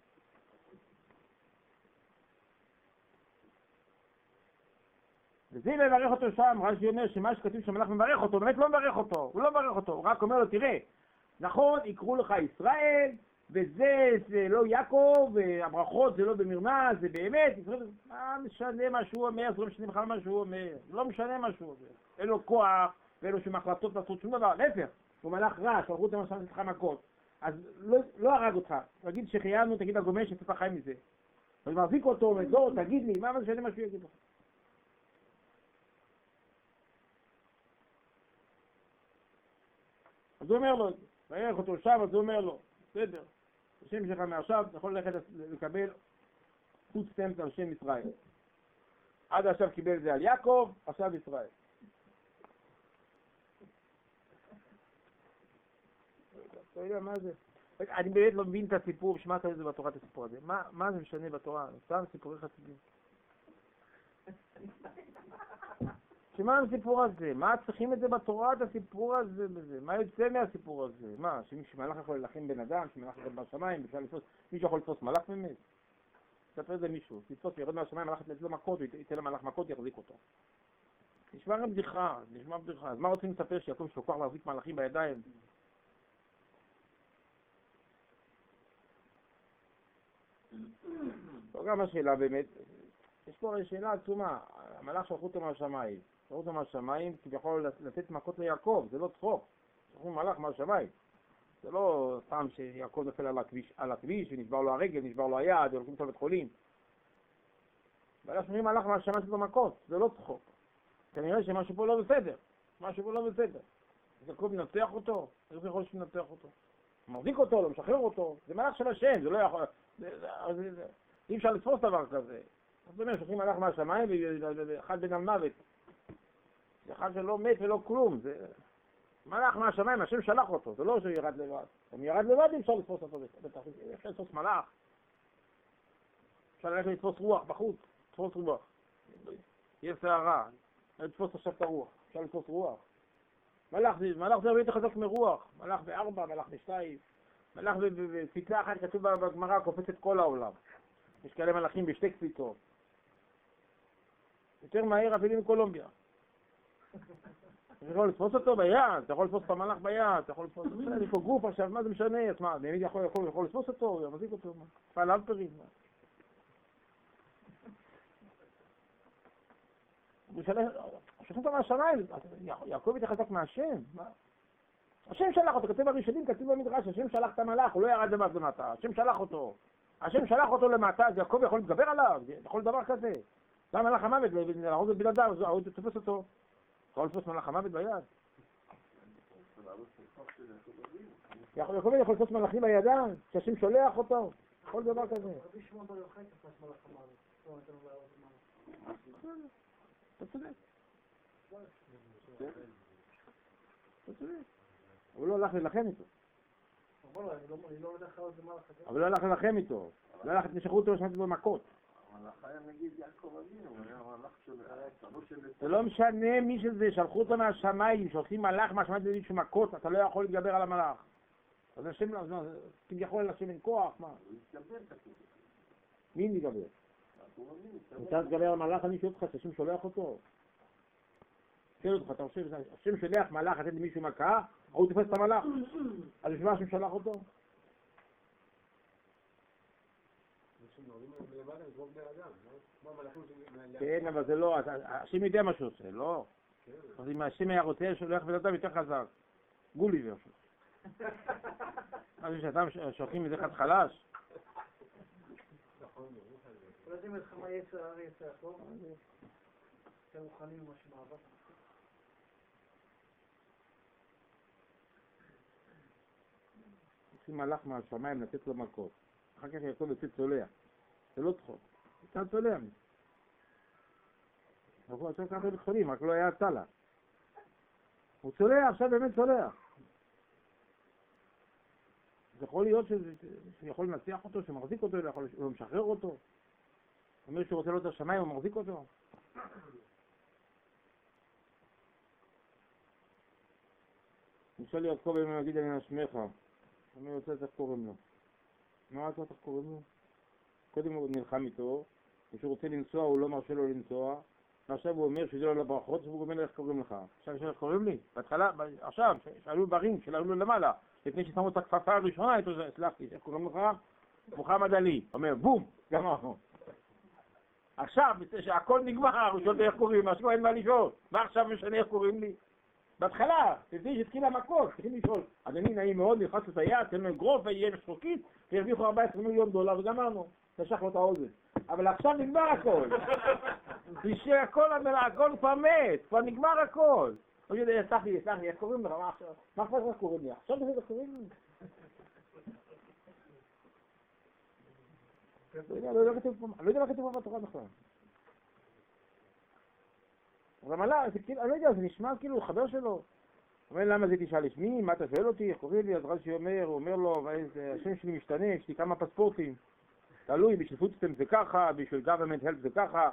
וזה לברך אותו שם, רש"י אומר שמה שכתוב שהמלאך מברך אותו, באמת לא מברך אותו, הוא לא מברך אותו, הוא רק אומר לו, תראה, נכון, יקראו לך ישראל, וזה, זה לא יעקב, והברכות זה לא במרמה, זה באמת, מה משנה מה שהוא אומר, זה לא משנה בכלל מה שהוא אומר, זה לא משנה מה שהוא אומר, אין לו כוח, ואין לו שום החלטות לעשות שום דבר, להפך, הוא מלאך רע, שלחו אותם עכשיו לתך מכות, אז לא, לא הרג אותך, תגיד שחיינו, תגיד הגומש שצריך חיים מזה, אז מחזיק אותו, מדור, תגיד לי, מה משנה מה שהוא יגיד לך? אז הוא אומר לו, וירך אותו שם, אז הוא אומר לו, בסדר, השם שלך מעכשיו, אתה יכול ללכת לקבל חוץ סטמפ על שם ישראל. עד עכשיו קיבל זה על יעקב, עכשיו ישראל. אתה יודע מה זה? אני באמת לא מבין את הסיפור, שמע כזה בתורה את הסיפור הזה. מה, מה זה משנה בתורה? סתם סיפורי חסידים. שמה הסיפור הזה? מה צריכים את זה בתורה, את הסיפור הזה בזה? מה יוצא מהסיפור הזה? מה, שמלאך יכול להילחם בן אדם, שמלאך יכול מהשמיים, אפשר לתפוס, מישהו יכול לתפוס מלאך באמת? תספר את זה מישהו, תתפוס וירד מהשמיים, מלאך יתן לו מכות, יתן למלאך מכות, יחזיק אותו. נשמע גם בדיחה, נשמע בדיחה. אז מה רוצים לספר שיעקב יש לו כוח להחזיק מלאכים בידיים? לא גם השאלה באמת, יש פה שאלה עצומה, המלאך שלחו אותו מהשמיים. שלחו אותו מהשמיים כביכול לתת מכות ליעקב, זה לא צחוק. שלחו מלאך מהשמיים. זה לא סתם שיעקב נופל על הכביש, על הכביש ונשבר לו הרגל, נשבר לו היד, ולוקחים אותו לבית חולים. ואנחנו מלאך מהשמיים שלו מכות, זה לא צחוק. כנראה שמשהו פה לא בסדר. משהו פה לא בסדר. אז יעקב מנצח אותו, איך זה יכול שננצח אותו? מחזיק אותו, לא משחרר אותו, זה מלאך של השם, זה לא יכול... אי אפשר לתפוס דבר כזה. זאת אומרת, שולחים מלאך מהשמיים ואחד בן המוות. זה אחד שלא מת ולא כלום. זה מלאך מהשמיים, השם שלח אותו, זה לא שהוא ירד לבד. אם ירד לבד אי אפשר לתפוס אותו. אפשר לתפוס מלאך. אפשר ללכת לתפוס רוח בחוץ, לתפוס רוח. יהיה שערה, לתפוס עכשיו את הרוח. אפשר לתפוס רוח. מלאך זה, מלאך זה הרבה יותר חזק מרוח. מלאך בארבע, מלאך בשתיים. מלאך בקפיצה אחת, כתוב בגמרא, קופץ את כל העולם. יש כאלה מלאכים בשתי קפיצות. יותר מהר אפילו מקולומביה. אתה יכול לתפוס אותו ביד, אתה יכול לתפוס את המלאך ביד, אתה יכול לתפוס אותו, יש פה גוף עכשיו, מה זה משנה? אז מה, באמת יכול, יכול, יכול לתפוס אותו, הוא ימזיק אותו, מה? פעל אלפרים, מה? הוא שלח, שולחים אותו מהשמיים, יעקב יותר חזק מהשם, מה? השם שלח אותו, כתוב בראשונים, כתוב במדרש, השם שלח את המלאך, הוא לא ירד למטה, השם שלח אותו. השם שלח אותו למטה, אז יעקב יכול להתגבר עליו, יכול דבר כזה. זה המלאך המוות, להרוג את בלעדיו, הוא תופס אותו. יכול לתפוס מלאך המוות ביד. יעקב יכול לתפוס מלאכים בידיים, שהשם שולח אותו, כל דבר כזה. רבי שמעון בר יוחאי תפס מלאך המוות. לא נתנו לעלות למעלה. אתה צודק. אתה צודק. הוא לא הלך ללחם איתו. אני לא יודע איך לעלות למעלה. אבל לא הלך ללחם איתו. לא הלך, נשכחו אותו ושמעתי בו מכות. המלאך היה נגיד יעקב אבינו, הוא היה המלאך של... זה לא משנה מי שזה, שלחו אותו מהשמיים, שעושים מלאך מהשמיים זה שהוא מכות, אתה לא יכול להתגבר על המלאך. אז השם, כביכול לשם אין כוח, מה? הוא התגבר כתוב. מי מתגבר? אתה תתגבר על מלאך, אני שואל אותך, שהשם שולח אותו. שואל אותך, אתה חושב, השם שולח מלאך, לתת למישהו מכה, או הוא תופס את המלאך? אז בשביל מה השם שלח אותו? כן, אבל זה לא, השם יודע מה שהוא עושה, לא? אז אם השם היה רוצה, שולח בן אדם יותר חזק. גוליבר. מה זה שאתם שולחים מזה חד חלש? לא יודעים מלחמה יצר הרי יצר, לא? אתם מוכנים עם משהו מאבק? עושים מלאך מהשמיים לתת לו מכות. אחר כך יעקב יוצא צולע. זה לא צחוק. יצא צולע. הוא עצר ככה בבית חולים, רק לא היה צלע. הוא צולע, עכשיו באמת צולע. זה יכול להיות שזה יכול לנצח אותו, שמחזיק אותו, הוא משחרר אותו. הוא אומר שהוא רוצה לו את השמיים, הוא מחזיק אותו. נשאל יעקב אם הוא יגיד אני נשמך. אני רוצה איך קוראים לו. מה אתה איך קוראים לו? קודם הוא נלחם איתו, כשהוא רוצה לנסוע הוא לא מרשה לו לנסוע, ועכשיו הוא אומר שזה לא לברכות, והוא אומר איך קוראים לך. עכשיו שאלה איך קוראים לי? בהתחלה, עכשיו, שאלו ברינג, שאלו למעלה, לפני ששמו את הכפפה הראשונה, איתו סלחתי, איך קוראים לך? מוחמד עלי. אומר בום, גמרנו. עכשיו, שהכל נגמר, הוא שואל איך קוראים, אז אין מה לשאול. מה עכשיו משנה איך קוראים לי? בהתחלה, לפני שהתחילה המכות, צריכים לשאול, אדוני נעים מאוד, נלחץ את היד, תן לו אגרוף ויהיה משרוקית, והרוויחו ארבעה עשר מיליון דולר וגמרנו, נשך לו את האוזן. אבל עכשיו נגמר הכל. בשביל הכל, הכל כבר מת, כבר נגמר הכל. הוא יודע, סלח לי, סלח לי, איך קוראים לך? מה עכשיו? מה עכשיו איך קוראים לי? עכשיו זה איך קוראים לי? לא יודע מה כתוב פה בתורה בכלל. אבל מה, אני לא יודע, זה נשמע כאילו חבר שלו. הוא אומר, למה זה תשאל לשמי? מה אתה שואל אותי? איך קוראים לי? אז רש"י אומר, הוא אומר לו, השם שלי משתנה, יש לי כמה פספורטים. תלוי, בשביל פודסטם זה ככה, בשביל government health זה ככה.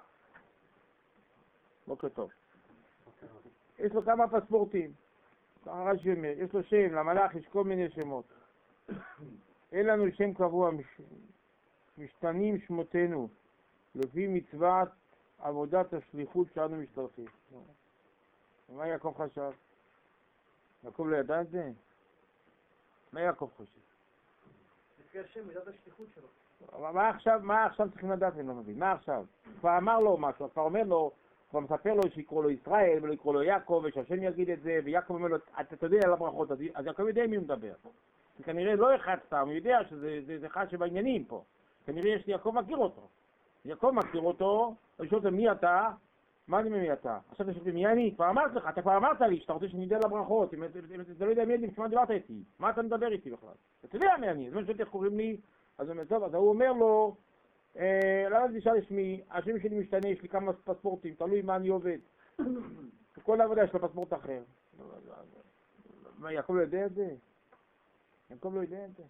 בוקר טוב. יש לו כמה פספורטים. ככה רש"י אומר, יש לו שם, למלאך יש כל מיני שמות. אין לנו שם קבוע, משתנים שמותינו, לפי מצוות עבודת השליחות שאנו משתרכים. ומה יעקב חשב? יעקב לא ידע את זה? מה יעקב חושב? לפי השם, מידת השליחות שלו. מה עכשיו, מה עכשיו צריכים לדעת? אני לא מבין. מה עכשיו? כבר אמר לו משהו, כבר אומר לו, כבר מספר לו שיקראו לו ישראל ולא יקראו לו יעקב, ושהשם יגיד את זה, ויעקב אומר לו, אתה יודע על הברכות, אז יעקב יודע מי הוא מדבר. כנראה לא אחד סתם, הוא יודע שזה אחד שבעניינים פה. כנראה יש לי יעקב מכיר אותו. יעקב מכיר אותו, אני שואל אותו מי אתה? מה אני מי אתה? עכשיו אתה שואל מי אני? כבר אמרת לך, אתה כבר אמרת לי שאתה רוצה שאני יודע על הברכות, אם אתה לא יודע מי אני, בשביל מה דיברת איתי? מה אתה מדבר איתי בכלל? אתה יודע מי אני, אז אני שואל איך קוראים לי, אז הוא אומר, טוב, אז הוא אומר לו, למה זה תשאל לשמי, השם שלי משתנה, יש לי כמה פספורטים, תלוי מה אני עובד. כל העבודה יש לו פספורט אחר. מה, יעקב לא יודע את זה? יעקב לא יודע את זה.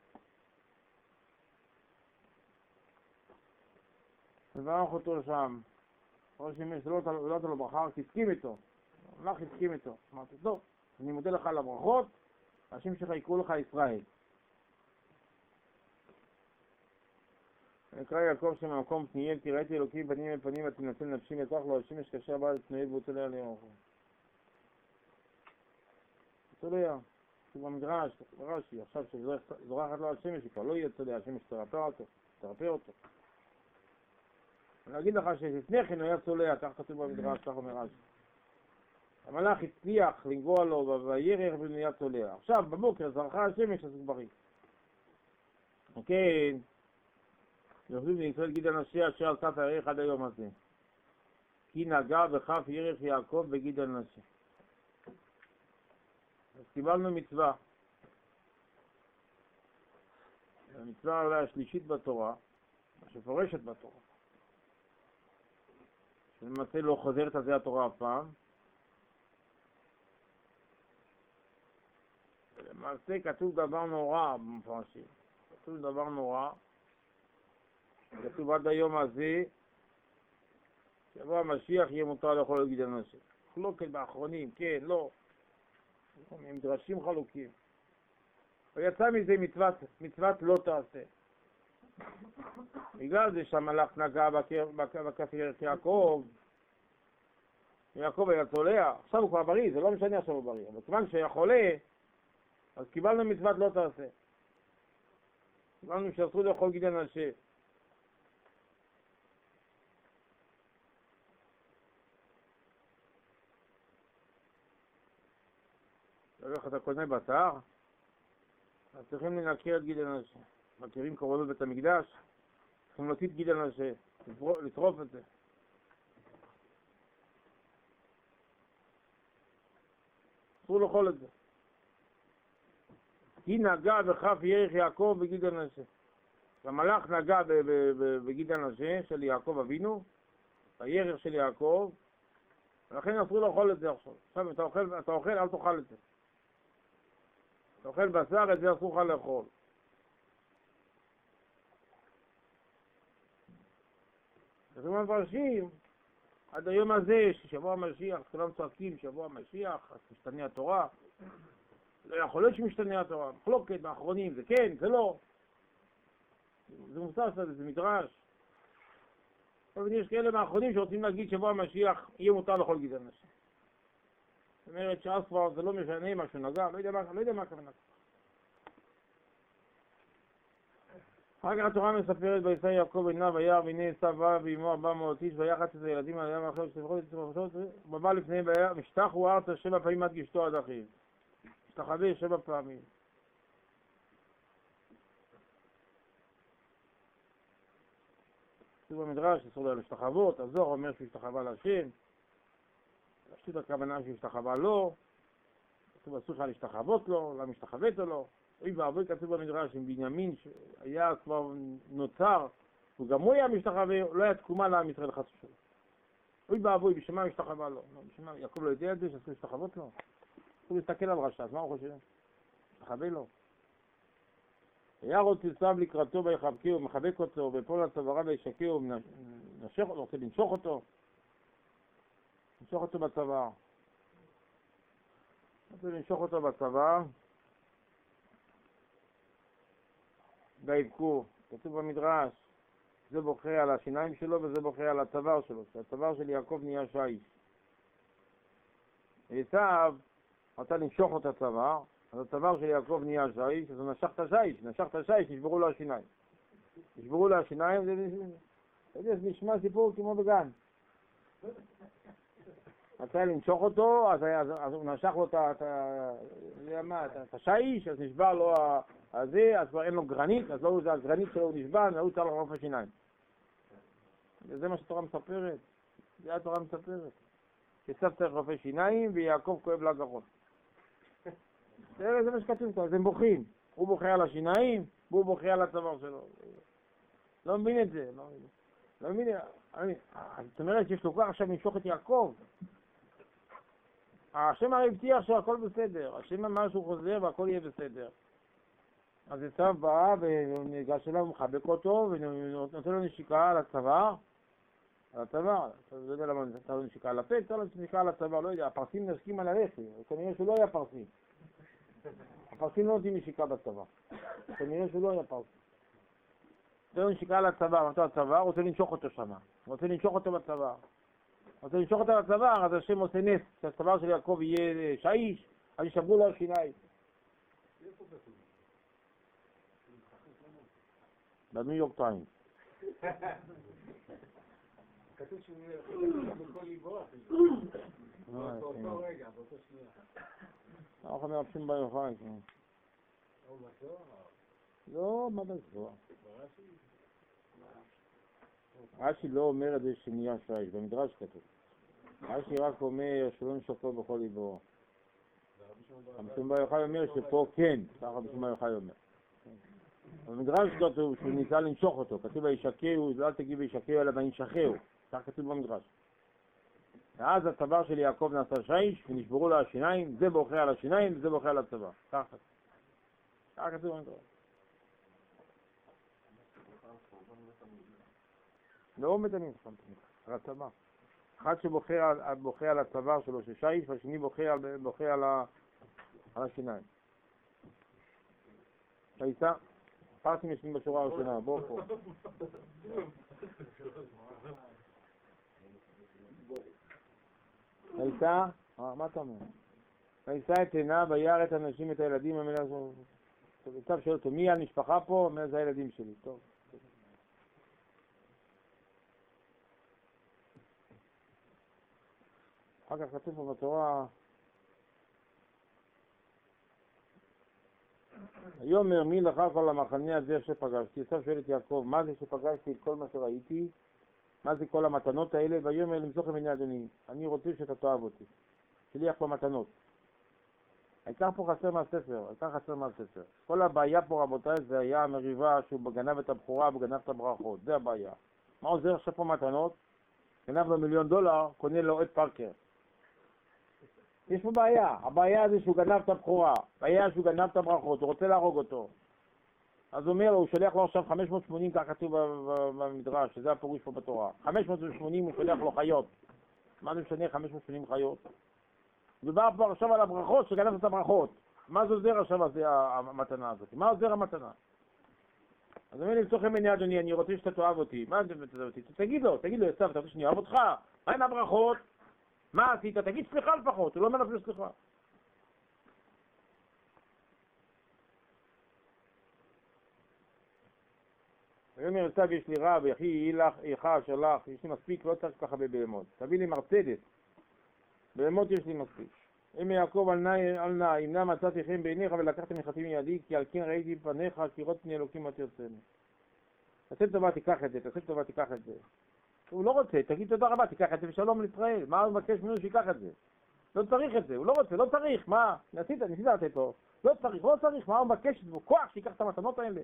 וברך אותו שם. ראש אמר שלא נתן לו ברכה, רק הסכים איתו. הלך הסכים איתו. אמרתי, טוב, אני מודה לך על הברכות, השם שלך יקראו לך ישראל. נקרא יעקב שם המקום פניאל, כי ראיתי אלוקים פנים אל פנים ותנצל נפשי מכוח לו, השמש קשה בא לתנאל והוא צולע לירחו. צולע, הוא במדרש, ברש"י, עכשיו שזורחת לו על שמש, היא כבר לא יהיה צולע, השמש תרפא אותו, תרפא אותו. אני אגיד לך שלפני כן הוא היה צולע, כך כתוב במדרש, כך אומר רש"י. המלאך הצליח לנגוע לו בירח ונהיה צולע. עכשיו בבוקר זרחה השמש, אז הוא בריא. כן. יוכלו לישראל גיד אנשי אשר על כף הירח עד היום הזה. כי נגע בכף ירח יעקב בגיד אנשי. אז קיבלנו מצווה. המצווה אולי השלישית בתורה, שפורשת בתורה. שלמעשה לא חוזרת על זה התורה אף פעם. למעשה כתוב דבר נורא במפרשים. כתוב דבר נורא. כתוב עד היום הזה, שבוע המשיח יהיה מותר לאכול על גיד אנשי. חלוקת באחרונים, כן, לא. הם דרשים חלוקים. ויצא מזה מצוות, מצוות לא תעשה. בגלל זה שהמלאך נגע בכף ירח יעקב, יעקב היה צולע, עכשיו הוא כבר בריא, זה לא משנה עכשיו הוא בריא. אבל כיוון שהיה חולה, אז קיבלנו מצוות לא תעשה. קיבלנו שאסור לאכול גיד אנשי. איך אתה קונה בשר, אז צריכים לנקר את גיד אנשי. מכירים קורבנות בית המקדש, צריכים להוציא את גיד אנשי, לטרוף את זה. אסור לאכול את זה. כי נגע בכף ירח יעקב בגיד אנשי. המלאך נגע בגיד אנשי של יעקב אבינו, בירח של יעקב, ולכן אסור לאכול את זה עכשיו. עכשיו אתה אוכל, אתה אוכל, אל תאכל את זה. אתה אוכל בשר, את זה אסור לך לאכול. אז הם מפרשים, עד היום הזה, ששבוע המשיח, כולם צועקים, שבוע המשיח, אז משתנה התורה. לא יכול להיות שמשתנה התורה. מחלוקת באחרונים, זה כן, זה לא. זה מוסס, זה מדרש. אבל יש כאלה מהאחרונים שרוצים להגיד שבוע המשיח יהיה מותר לאכול גיד אנשי. זאת אומרת שאז כבר זה לא משנה משהו נגע, לא יודע מה, לא יודע מה הכוונה. אחר כך התורה מספרת וישא יעקב עיניו וירא והנה עשיו בא ועמו ארבע מאות איש ויחץ את הילדים על הים האחר שתבחרות את צמחותות ובא לפניהם משתחו ארצה שבע פעמים עד גשתו עד אחיו. משתחווה שבע פעמים. כתוב במדרש אסור לו להשתחוות, הזוהר אומר שהוא השתחווה להשם. פשוט הכוונה שהוא השתחווה לו, כתוב אסור לך להשתחוות לו, למה השתחווית לו. אוי ואבוי כתוב במדרש עם בנימין שהיה כבר נוצר, וגם הוא היה משתחווה, לא היה תקומה לעם ישראל חס ושלום. אוי ואבוי, בשביל מה משתחווה לו? יעקב לא יודע את זה, שאסור להשתחוות לו. אסור להסתכל על רשע, אז מה הוא חושב? משתחווה לו. היה רוצה צב לקראתו ויחבקהו, מחבק אותו, ופול הצווארה וישקהו, נשך אותו, רוצה לנשוך אותו. לנשוך אותו בצוואר. רוצה לנשוך אותו בצוואר. ויבכו, כתוב במדרש, זה בוכה על השיניים שלו וזה בוכה על הצוואר שלו, שהצוואר של יעקב נהיה שיש. עשיו רצה לנשוך את הצוואר, אז הצוואר של יעקב נהיה שיש, אז הוא נשך את השיש, נשך את השיש, נשברו לו השיניים. נשברו לו השיניים, זה נשמע סיפור כמו בגן. רצה לנשוך אותו, אז, אז, אז הוא נשך לו את השיש, אז נשבר לו הזה, אז כבר אין לו גרנית, אז לא זה הגרנית שלו נשבר, והוא צריך לרופא השיניים. וזה מה שהתורה מספרת, זה התורה מספרת. עשיו צריך רופא שיניים ויעקב כואב לגרון. זה מה שכתוב פה, אז הם בוכים. הוא בוכה על השיניים, והוא בוכה על הצוואר שלו. לא מבין את זה, לא מבין. לא מבין, זאת אומרת שיש לו כבר עכשיו למשוך את יעקב. השם הרי הבטיח שהכל בסדר, השם אמר שהוא חוזר והכל יהיה בסדר. אז עשיו בא וניגש אליו ומחבק אותו ונותן לו נשיקה על הצוואר. על הצוואר, אתה לא יודע למה נתן לו נשיקה על הפה, נתן לו נשיקה על הצוואר, לא יודע, הפרסים נשקים על הלחי, כנראה שהוא לא היה פרסי. הפרסים לא נותנים נשיקה בצוואר, כנראה שהוא לא היה פרסי. נתן לו נשיקה על הצוואר, נתן לו הצוואר, רוצה לנשוך אותו שם, רוצה לנשוך אותו בצוואר. רוצה לנשוך אותו בצוואר, אז השם עושה נס, שהצוואר של יעקב יהיה שיש, אז ישברו לו השיניים. בניו יורק טיימס. כתוב שהוא יהיה בכל ליבו, באותו רגע, באותו שנייה. אנחנו מרפשים ביוחד, כן. או בזוהר? לא, מה בזוהר? רש"י לא אומר את זה שנהיה שיש, במדרש כתוב. רש"י רק אומר שלא נשוקו בכל ליבו. רבי שמעון בר יוחאי אומר שפה כן, ככה רבי שמעון בר יוחאי אומר. במדרש כתוב שהוא ניסה לנשוך אותו, כתוב וישקהו, אל תגיד וישקהו אלא וינשכהו, כך כתוב במדרש. ואז הצוואר של יעקב נעשה שיש ונשברו לו השיניים, זה בוכה על השיניים וזה בוכה על הצוואר. ככה. ככה כתוב במדרש. לא מתאמים על הצוואר. אחד שבוכה על הצוואר שלו ששיש, והשני בוכה על השיניים. שייסה, פרסים ישנים בשורה הראשונה, בוא פה. שייסה, מה אתה אומר? שייסה את עינה וירא את הנשים את הילדים, עכשיו שואל אותו, מי המשפחה פה? אומר, זה הילדים שלי, טוב. אחר כך כתוב פה בתורה, היאמר מי לך כל המחנה הזה שפגשתי, עכשיו שואל את יעקב, מה זה שפגשתי את כל מה שראיתי, מה זה כל המתנות האלה, ויאמר למשוך ממני אדוני, אני רוצה שאתה תאהב אותי, שליח פה מתנות. העיקר פה חסר מהספר, העיקר חסר מהספר. כל הבעיה פה רבותיי זה היה המריבה שהוא גנב את הבכורה וגנב את הברכות, זה הבעיה. מה עוזר עכשיו פה מתנות? גנב לו מיליון דולר, קונה לו את פארקר. יש פה בעיה, הבעיה זה שהוא גנב את הבכורה, הבעיה שהוא גנב את הברכות, הוא רוצה להרוג אותו. אז הוא אומר לו, הוא שולח לו עכשיו חמש מאות ושמונים, כך כתוב במדרש, שזה הפירוש פה בתורה. חמש מאות ושמונים הוא שולח לו חיות. מה זה משנה חמש מאות ושמונים חיות? מדובר פה עכשיו על הברכות שגנב את הברכות. מה זה עוזר עכשיו המתנה הזאת? מה עוזר המתנה? אז הוא אומר לי, לצורך ממני אדוני, אני רוצה שאתה תאהב אותי. מה זה תאהב אותי? תגיד לו, תגיד לו, יסף, אתה רוצה שאני אוהב אותך? מה עם הברכות? מה עשית? תגיד סליחה לפחות, הוא לא אומר אפילו סליחה. הוא אומר, יסף, יש לי רב, יחי לך, שלך, יש לי מספיק, לא צריך ככה בבהמות. תביא לי מרצדס. בהמות יש לי מספיק. אם יעקב על נא, על נא, אם נא מצאתי חן בעיניך ולקחת מחטאים מידי, כי על כן ראיתי פניך, כי רואות פני אלוקים מה תרצני. תעשה טובה, תיקח את זה, תעשה טובה, תיקח את זה. הוא לא רוצה, תגיד תודה רבה, תיקח את זה ושלום לישראל. מה הוא מבקש ממנו שיקח את זה? לא צריך את זה, הוא לא רוצה, לא צריך, מה? ניסית, ניסית לתת לו. לא צריך, לא צריך, מה הוא מבקש? הוא כוח שיקח את המתנות האלה.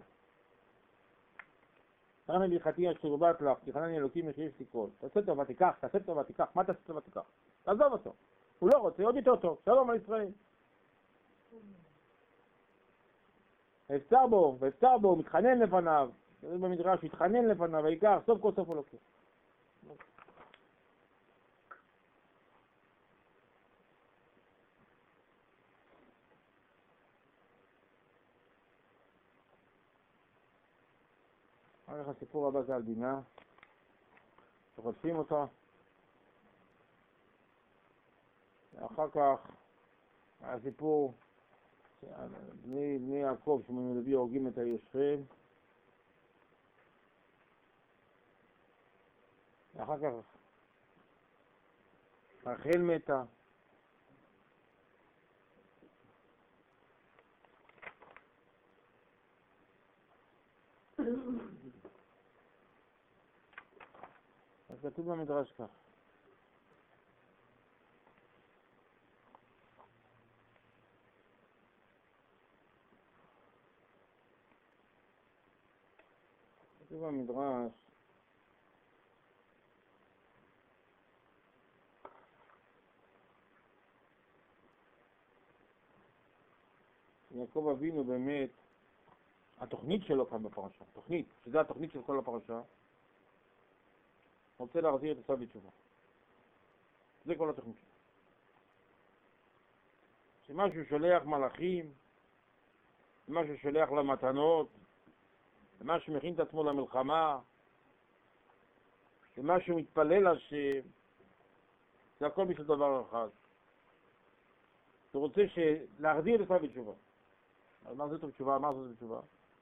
תראה ברכתי אשר הובאת לך, כי חנני אלוקים יחייב סיכול. תעשה טובה, תיקח, תעשה טובה, תיקח. מה תעשה טובה, תיקח? תעזוב אותו. הוא לא רוצה, עוד יותר טוב. שלום על ישראל. הפצר בו, והפצר בו, מתחנן לפניו. זה במדרש, מתחנן לפניו, העיקר, סוף כל סוף הוא לוקח. אחר כך הסיפור הבא זה על בינה, שחוטפים אותה, ואחר כך הסיפור בני, בני יעקב שמעון ולוי הורגים את העיר שכם, ואחר כך רחל מתה, אז כתוב במדרש כך. כתוב במדרש יעקב אבינו באמת, התוכנית שלו כאן בפרשה, תוכנית, שזה התוכנית של כל הפרשה, רוצה להחזיר את עשיו בתשובה. זה כל התוכנית שלו. שמשהו שולח מלאכים, משהו שולח למתנות, משהו מכין את עצמו למלחמה, משהו מתפלל השם, זה הכל בשביל דבר אחד. הוא רוצה להחזיר את עשיו בתשובה. אז מה זה אותו בתשובה? מה זה בתשובה?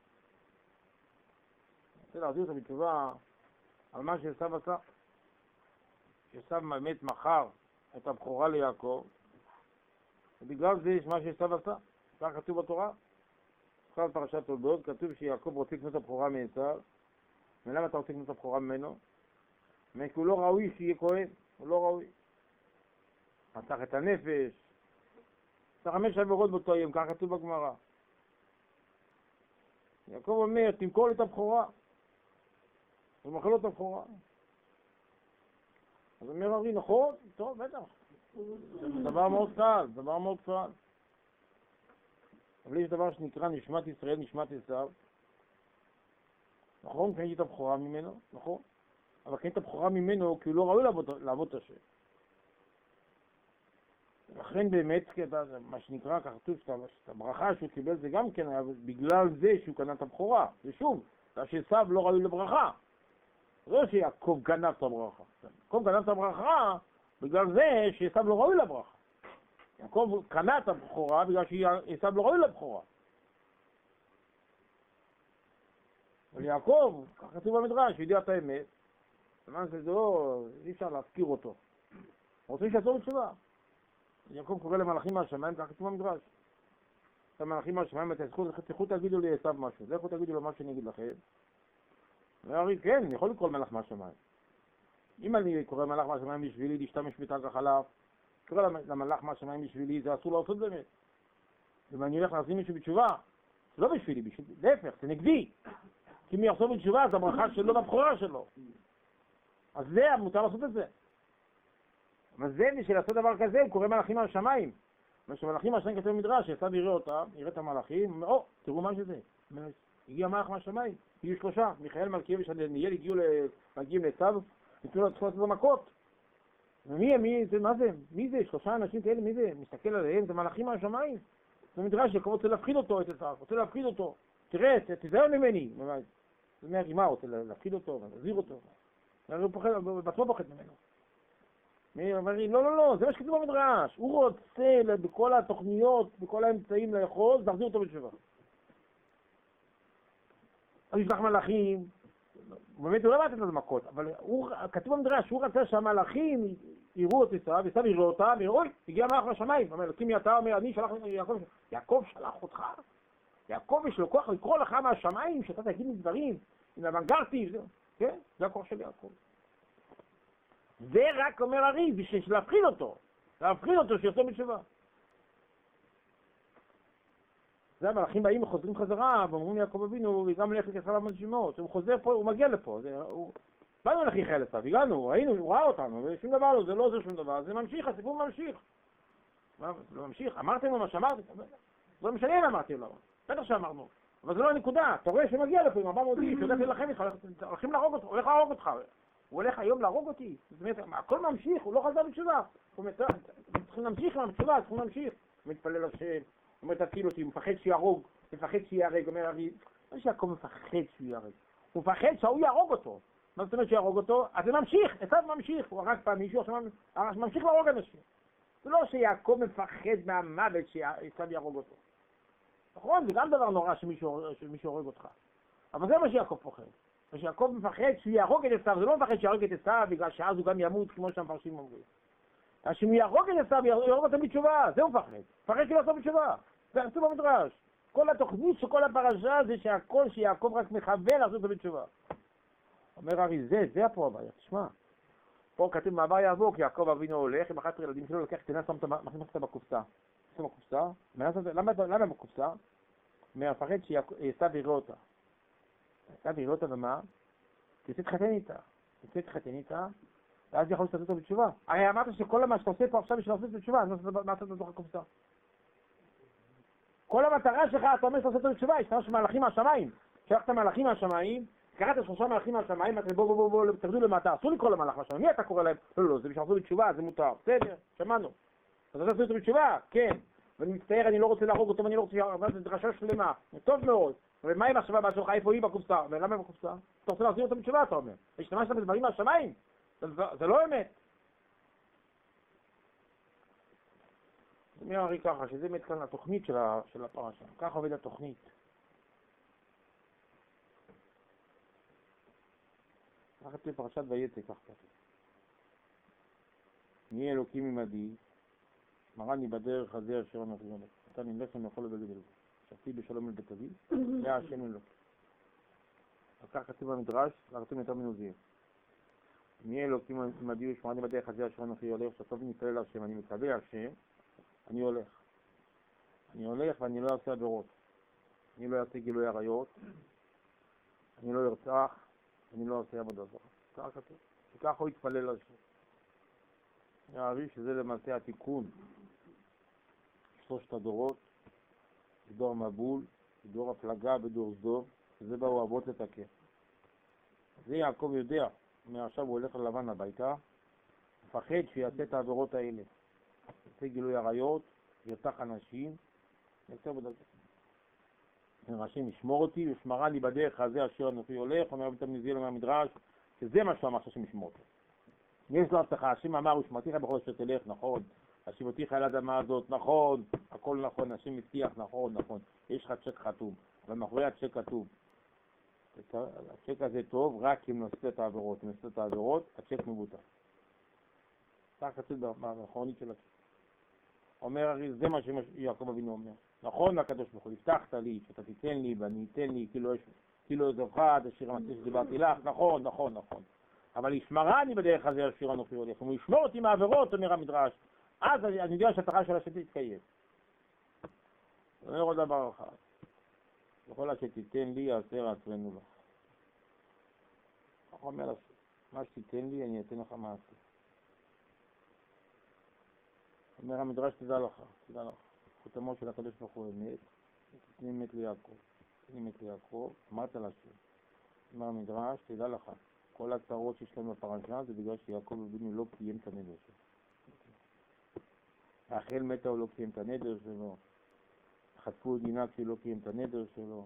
רוצה להחזיר אותו בתשובה על מה שעשיו עשה. שעשיו באמת מכר את הבכורה ליעקב, ובגלל זה יש מה שעשיו עשה. כך כתוב בתורה. עכשיו פרשת תולדות, כתוב שיעקב רוצה לקנות את הבכורה מעשיו. ולמה אתה רוצה לקנות את הבכורה ממנו? כי הוא לא ראוי שיהיה כהן, הוא לא ראוי. רצח את הנפש, צריך חמש עבירות באותו יום, כך כתוב בגמרא. יעקב אומר, תמכור את הבכורה. הוא מוכר לו את הבכורה. אז אומר ארי, נכון? טוב, בטח. זה דבר מאוד קל, דבר מאוד קל. אבל יש דבר שנקרא נשמת ישראל, נשמת עשיו. נכון, קניתי את הבכורה ממנו, נכון? אבל קניתי את הבכורה ממנו כי הוא לא ראוי לעבוד את השם. לכן באמת, מה שנקרא, כך כתוב, את הברכה שהוא קיבל זה גם כן היה בגלל זה שהוא קנה את הבכורה. ושוב, שעשיו לא ראוי לברכה. לא שיעקב גנב את הברכה. יעקב גנב את הברכה בגלל זה שעשיו לא ראוי לברכה. יעקב קנה את הבכורה בגלל שעשיו לא ראוי לבכורה. אבל יעקב, כך כתוב במדרש, הוא יודע את האמת, למען זה לא, אי אפשר להזכיר אותו. רוצים שיעצור בתשובה. יעקב קורא למלאכים מהשמיים, כך כתוב במדרש. את המלאכים מהשמיים, תלכו תגידו לי עשיו משהו, לכו תגידו לו מה שאני אגיד לכם. וארי, כן, אני יכול לקרוא מלאך מהשמיים. אם אני קורא מלאך מהשמיים בשבילי, להשתמש בתג החלב, קורא למלאך מהשמיים בשבילי, זה אסור לעשות באמת. אם אני הולך להחזיר מישהו בתשובה, זה לא בשבילי, בשבילי, להפך, זה נגדי. כי מי יחזור בתשובה, זה הברכה שלו והבכורה שלו. אז זה, מותר לעשות את זה. אבל זה בשביל לעשות דבר כזה, הוא קורא מלאכים מהשמיים. כשמלאכים מהשמיים כתוב במדרש, שעשיו יראה אותם, יראה את המלאכים, או, תראו מה שזה. הגיע מלאך מהשמיים, הגיעו שלושה, מיכאל, מלכיאל ודניאל הגיעו מגיעים לעשיו, ניתנו לו לעשות במכות. ומי, מי, זה, מה זה? מי זה? שלושה אנשים כאלה, מי זה? מסתכל עליהם, זה מלאכים מהשמיים. זה מדרש שיעקב רוצה להפחיד אותו, את עשיו, רוצה להפחיד אותו. תראה, תזהר ממני. זה אומר, מה, רוצה להפחיד אותו, להזהיר אותו. הוא פוחד, בעצמו פוחד ממנו. מי אומר לי, לא, לא, לא, זה מה שכתוב במדרש. הוא רוצה בכל התוכניות, בכל האמצעים לאחוז, להחזיר אותו בתשובה. אז ישלח מלאכים, באמת הוא לא רצה את המכות, אבל הוא, כתוב במדרש, הוא רצה שהמלאכים יראו את עשיו, עשיו יראו אותם, ויראו, אוי, הגיע מלאך מהשמיים. אומר, כי מי אתה אומר, אני שלח יעקב, יעקב שלח אותך. יעקב יש לו כוח לקרוא לך מהשמיים, שאתה תגיד לי דברים, עם אבנגרטי, כן? זה הכוח של יעקב. זה רק אומר הרי, בשביל להפחיד אותו, להפחיד אותו שיוצא בתשובה. זה המלאכים באים וחוזרים חזרה, ואומרים יעקב אבינו, וגם לך לכסף עליו מלשימות, הוא חוזר פה, הוא מגיע לפה, זה, הוא... באנו לכי חייל עשיו, הגענו, ראינו, הוא ראה אותנו, ושום דבר לא, זה לא עוזר שום דבר, זה ממשיך, הסיפור ממשיך. מה, זה ממשיך, אמרתם לו מה שאמרתם, לא משנה אם אמרתם לו, בטח שאמרנו, אבל זה לא הנקודה, אתה רואה שמגיע לפה עם ארבע מאות איש, שהולך להילחם איתך, הולכים להרוג אותך, הולך להרוג אותך, הוא הולך היום להרוג אותי, זאת אומרת, הכל ממשיך, הוא לא חזר בתשובה, הוא אומר, צריכים להמשיך עם התשובה, צריכים להמשיך, הוא מתפלל השם, הוא אומר, תציל אותי, הוא מפחד שיהרוג, מפחד שיהרג, הוא אומר, הרי, לא שיעקב מפחד שיהרג, הוא מפחד שהוא יהרוג אותו, מה זאת אומרת שיהרוג אותו? אז זה ממשיך, עשיו ממשיך, הוא הרג פעם מישהו, עכשיו ממשיך להרוג אנשים, זה לא שיעקב מפחד מהמוות שעשיו יהרוג אותו, נכון, זה גם דבר נורא שמישהו הורג אותך, אבל זה מה שיעקב פוחד. ושיעקב מפחד שהוא יהרוג את עשיו, זה לא מפחד שיהרוג את עשיו, בגלל שאז הוא גם ימות, כמו שהמפרשים אומרים. אז שהוא יהרוג את עשיו, יהרוג אותו בתשובה, זה הוא מפחד. מפחד שהוא יעשו בתשובה. זה כתוב במדרש. כל התוכנית של כל הפרשה זה שהכל שיעקב רק מכוון לעשות אותו בתשובה. אומר הרי, זה, זה פה הבעיה, תשמע. פה כתוב מעבר יעבור, כי יעקב אבינו הולך, עם אחת ילדים שלו לוקח קטנה, שם אותה בקופסה. שם בקופסה. למה בקופסה? מפחד שעשיו יראה אותה. עשיו יראה אותה ומה? תצא תחתן איתה. תצא תחתן איתה, ואז יכול לעשות אותו בתשובה. הרי אמרת שכל מה שאתה עושה פה עכשיו בשביל לעשות בתשובה, אז מה לעשות בתוך הקופסה? כל המטרה שלך, אתה אומר שאתה עושה אותו בתשובה, יש ממש מלאכים מהשמיים. שלחת מלאכים מהשמיים, קראת שלושה מלאכים מהשמיים, אתה בוא בוא בוא בוא, תרדו למטה, אסור לקרוא למלאך מהשמיים, מי אתה קורא להם? לא, לא, זה בשביל לעשות בתשובה, זה מותר, בסדר, שמענו. אתה רוצה לעשות אותו בתשובה? כן. ואני מצטער, אני לא רוצה להרוג אותו, ואני לא רוצה להרוג, זה דרשה שלמה, טוב מאוד. ומה עם המחשבה שלך, איפה היא בקופסה? ולמה היא בקופסה? אתה רוצה להחזיר אותו בתשובה, אתה אומר. השתמשת בדברים מהשמיים? זה לא אמת. זה אומר ככה, שזה באמת כאן התוכנית של הפרשה. ככה עובד התוכנית. ככה תהיה פרשת ויצא, כך כתוב. נהיה אלוקים עמדי, מרני בדרך הזה אשר אנוכי הולך. אתה נלך למאכול ובגד אלוהים. שבתי בשלום אל בית אבי, היה השם אלוקים. כך כתוב במדרש, כתוב יותר מנוזיר. נהיה אלוקים עמדי ושמרני בדרך הזה אשר אנוכי הולך, שטוב נתפלל להשם, אני מקווה השם, אני הולך. אני הולך ואני לא אעשה עבירות. אני לא אעשה גילוי עריות, אני לא ארצח, אני לא אעשה עבודה זרה. כך כתוב. וכך הוא יתפלל להשם. יערי שזה למעשה התיקון שלושת הדורות, דור מבול, דור הפלגה ודור סדום, שזה באו אבות לתקן. זה יעקב יודע, מעכשיו הוא הולך ללבן הביתה, מפחד שיעשה את העבירות האלה. יעשה גילוי עריות, ירצח אנשים, יעשה עבודה זרה. השם ישמור אותי ושמרה לי בדרך הזה אשר אנוכי הולך, אומר בית המזיל מהמדרש, שזה מה שאמר שהשם ישמור אותו. יש לו הבטחה, השם אמר ושמרתיך בכל אשר תלך, נכון, השיבותיך אל האדמה הזאת, נכון, הכל נכון, השם הבטיח, נכון, נכון, יש לך צ'ק חתום, אבל מאחורי הצ'ק כתוב, הצ'ק הזה טוב רק אם נעשה את העבירות, אם נעשה את העבירות, הצ'ק מבוטל. כך כתוב באחרונית של הצ'ק. אומר הרי, זה מה שיעקב אבינו אומר, נכון הקדוש ברוך הוא, הבטחת לי שאתה תיתן לי ואני אתן לי, כאילו עזבך עד אשר המציא שדיברתי לך, נכון, נכון, נכון. אבל ישמרה אני בדרך הזה אשר אנוכי הולך, אם הוא ישמור אותי מהעבירות, אומר המדרש, אז אני יודע שהתורה של השם תתקיים. אומר עוד דבר אחד, בכל שתיתן לי יעשה רצוננו לך. כך אומר השם, מה שתיתן לי אני אתן לך מעשה. אומר המדרש תדע לך, תדע לך, חותמו של הקדוש ברוך הוא אמת, תתני אמת ליעקב, תתני אמת ליעקב, אמרת לשם. אומר המדרש תדע לך, כל הצרות שיש להם בפרשה זה בגלל שיעקב אבינו לא קיים את הנדר שלו. רחל מתה הוא לא קיים את הנדר שלו, חטפו את דינה כשהוא לא קיים את הנדר שלו,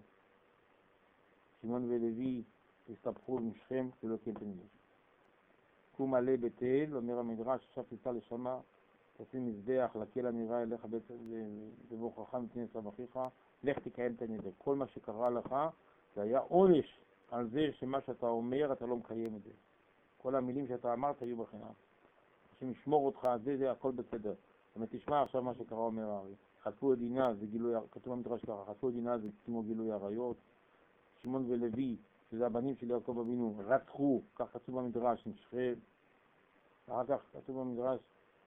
שמעון ולוי הסתבכו עם שכם כשהוא לא קיים את הנדר שלו. קום עלה בתל, אומר המדרש, עכשיו תצא לשמה, תשים מזבח, לקל הנראה אליך בבוכך מפני עשיו אחיך, לך תקיים את הנדר. כל מה שקרה לך זה היה עונש על זה שמה שאתה אומר אתה לא מקיים את זה. כל המילים שאתה אמרת היו בחינם. השם ישמור אותך, זה זה הכל בסדר. זאת אומרת, תשמע עכשיו מה שקרה אומר הארי. חטפו את דינה, זה גילוי, כתוב במדרש ככה, חטפו את דינה זה כמו גילוי עריות. שמעון ולוי, שזה הבנים של יעקב אבינו, רצחו, כך כתוב במדרש, נשחרר. אחר כך כתוב במדרש,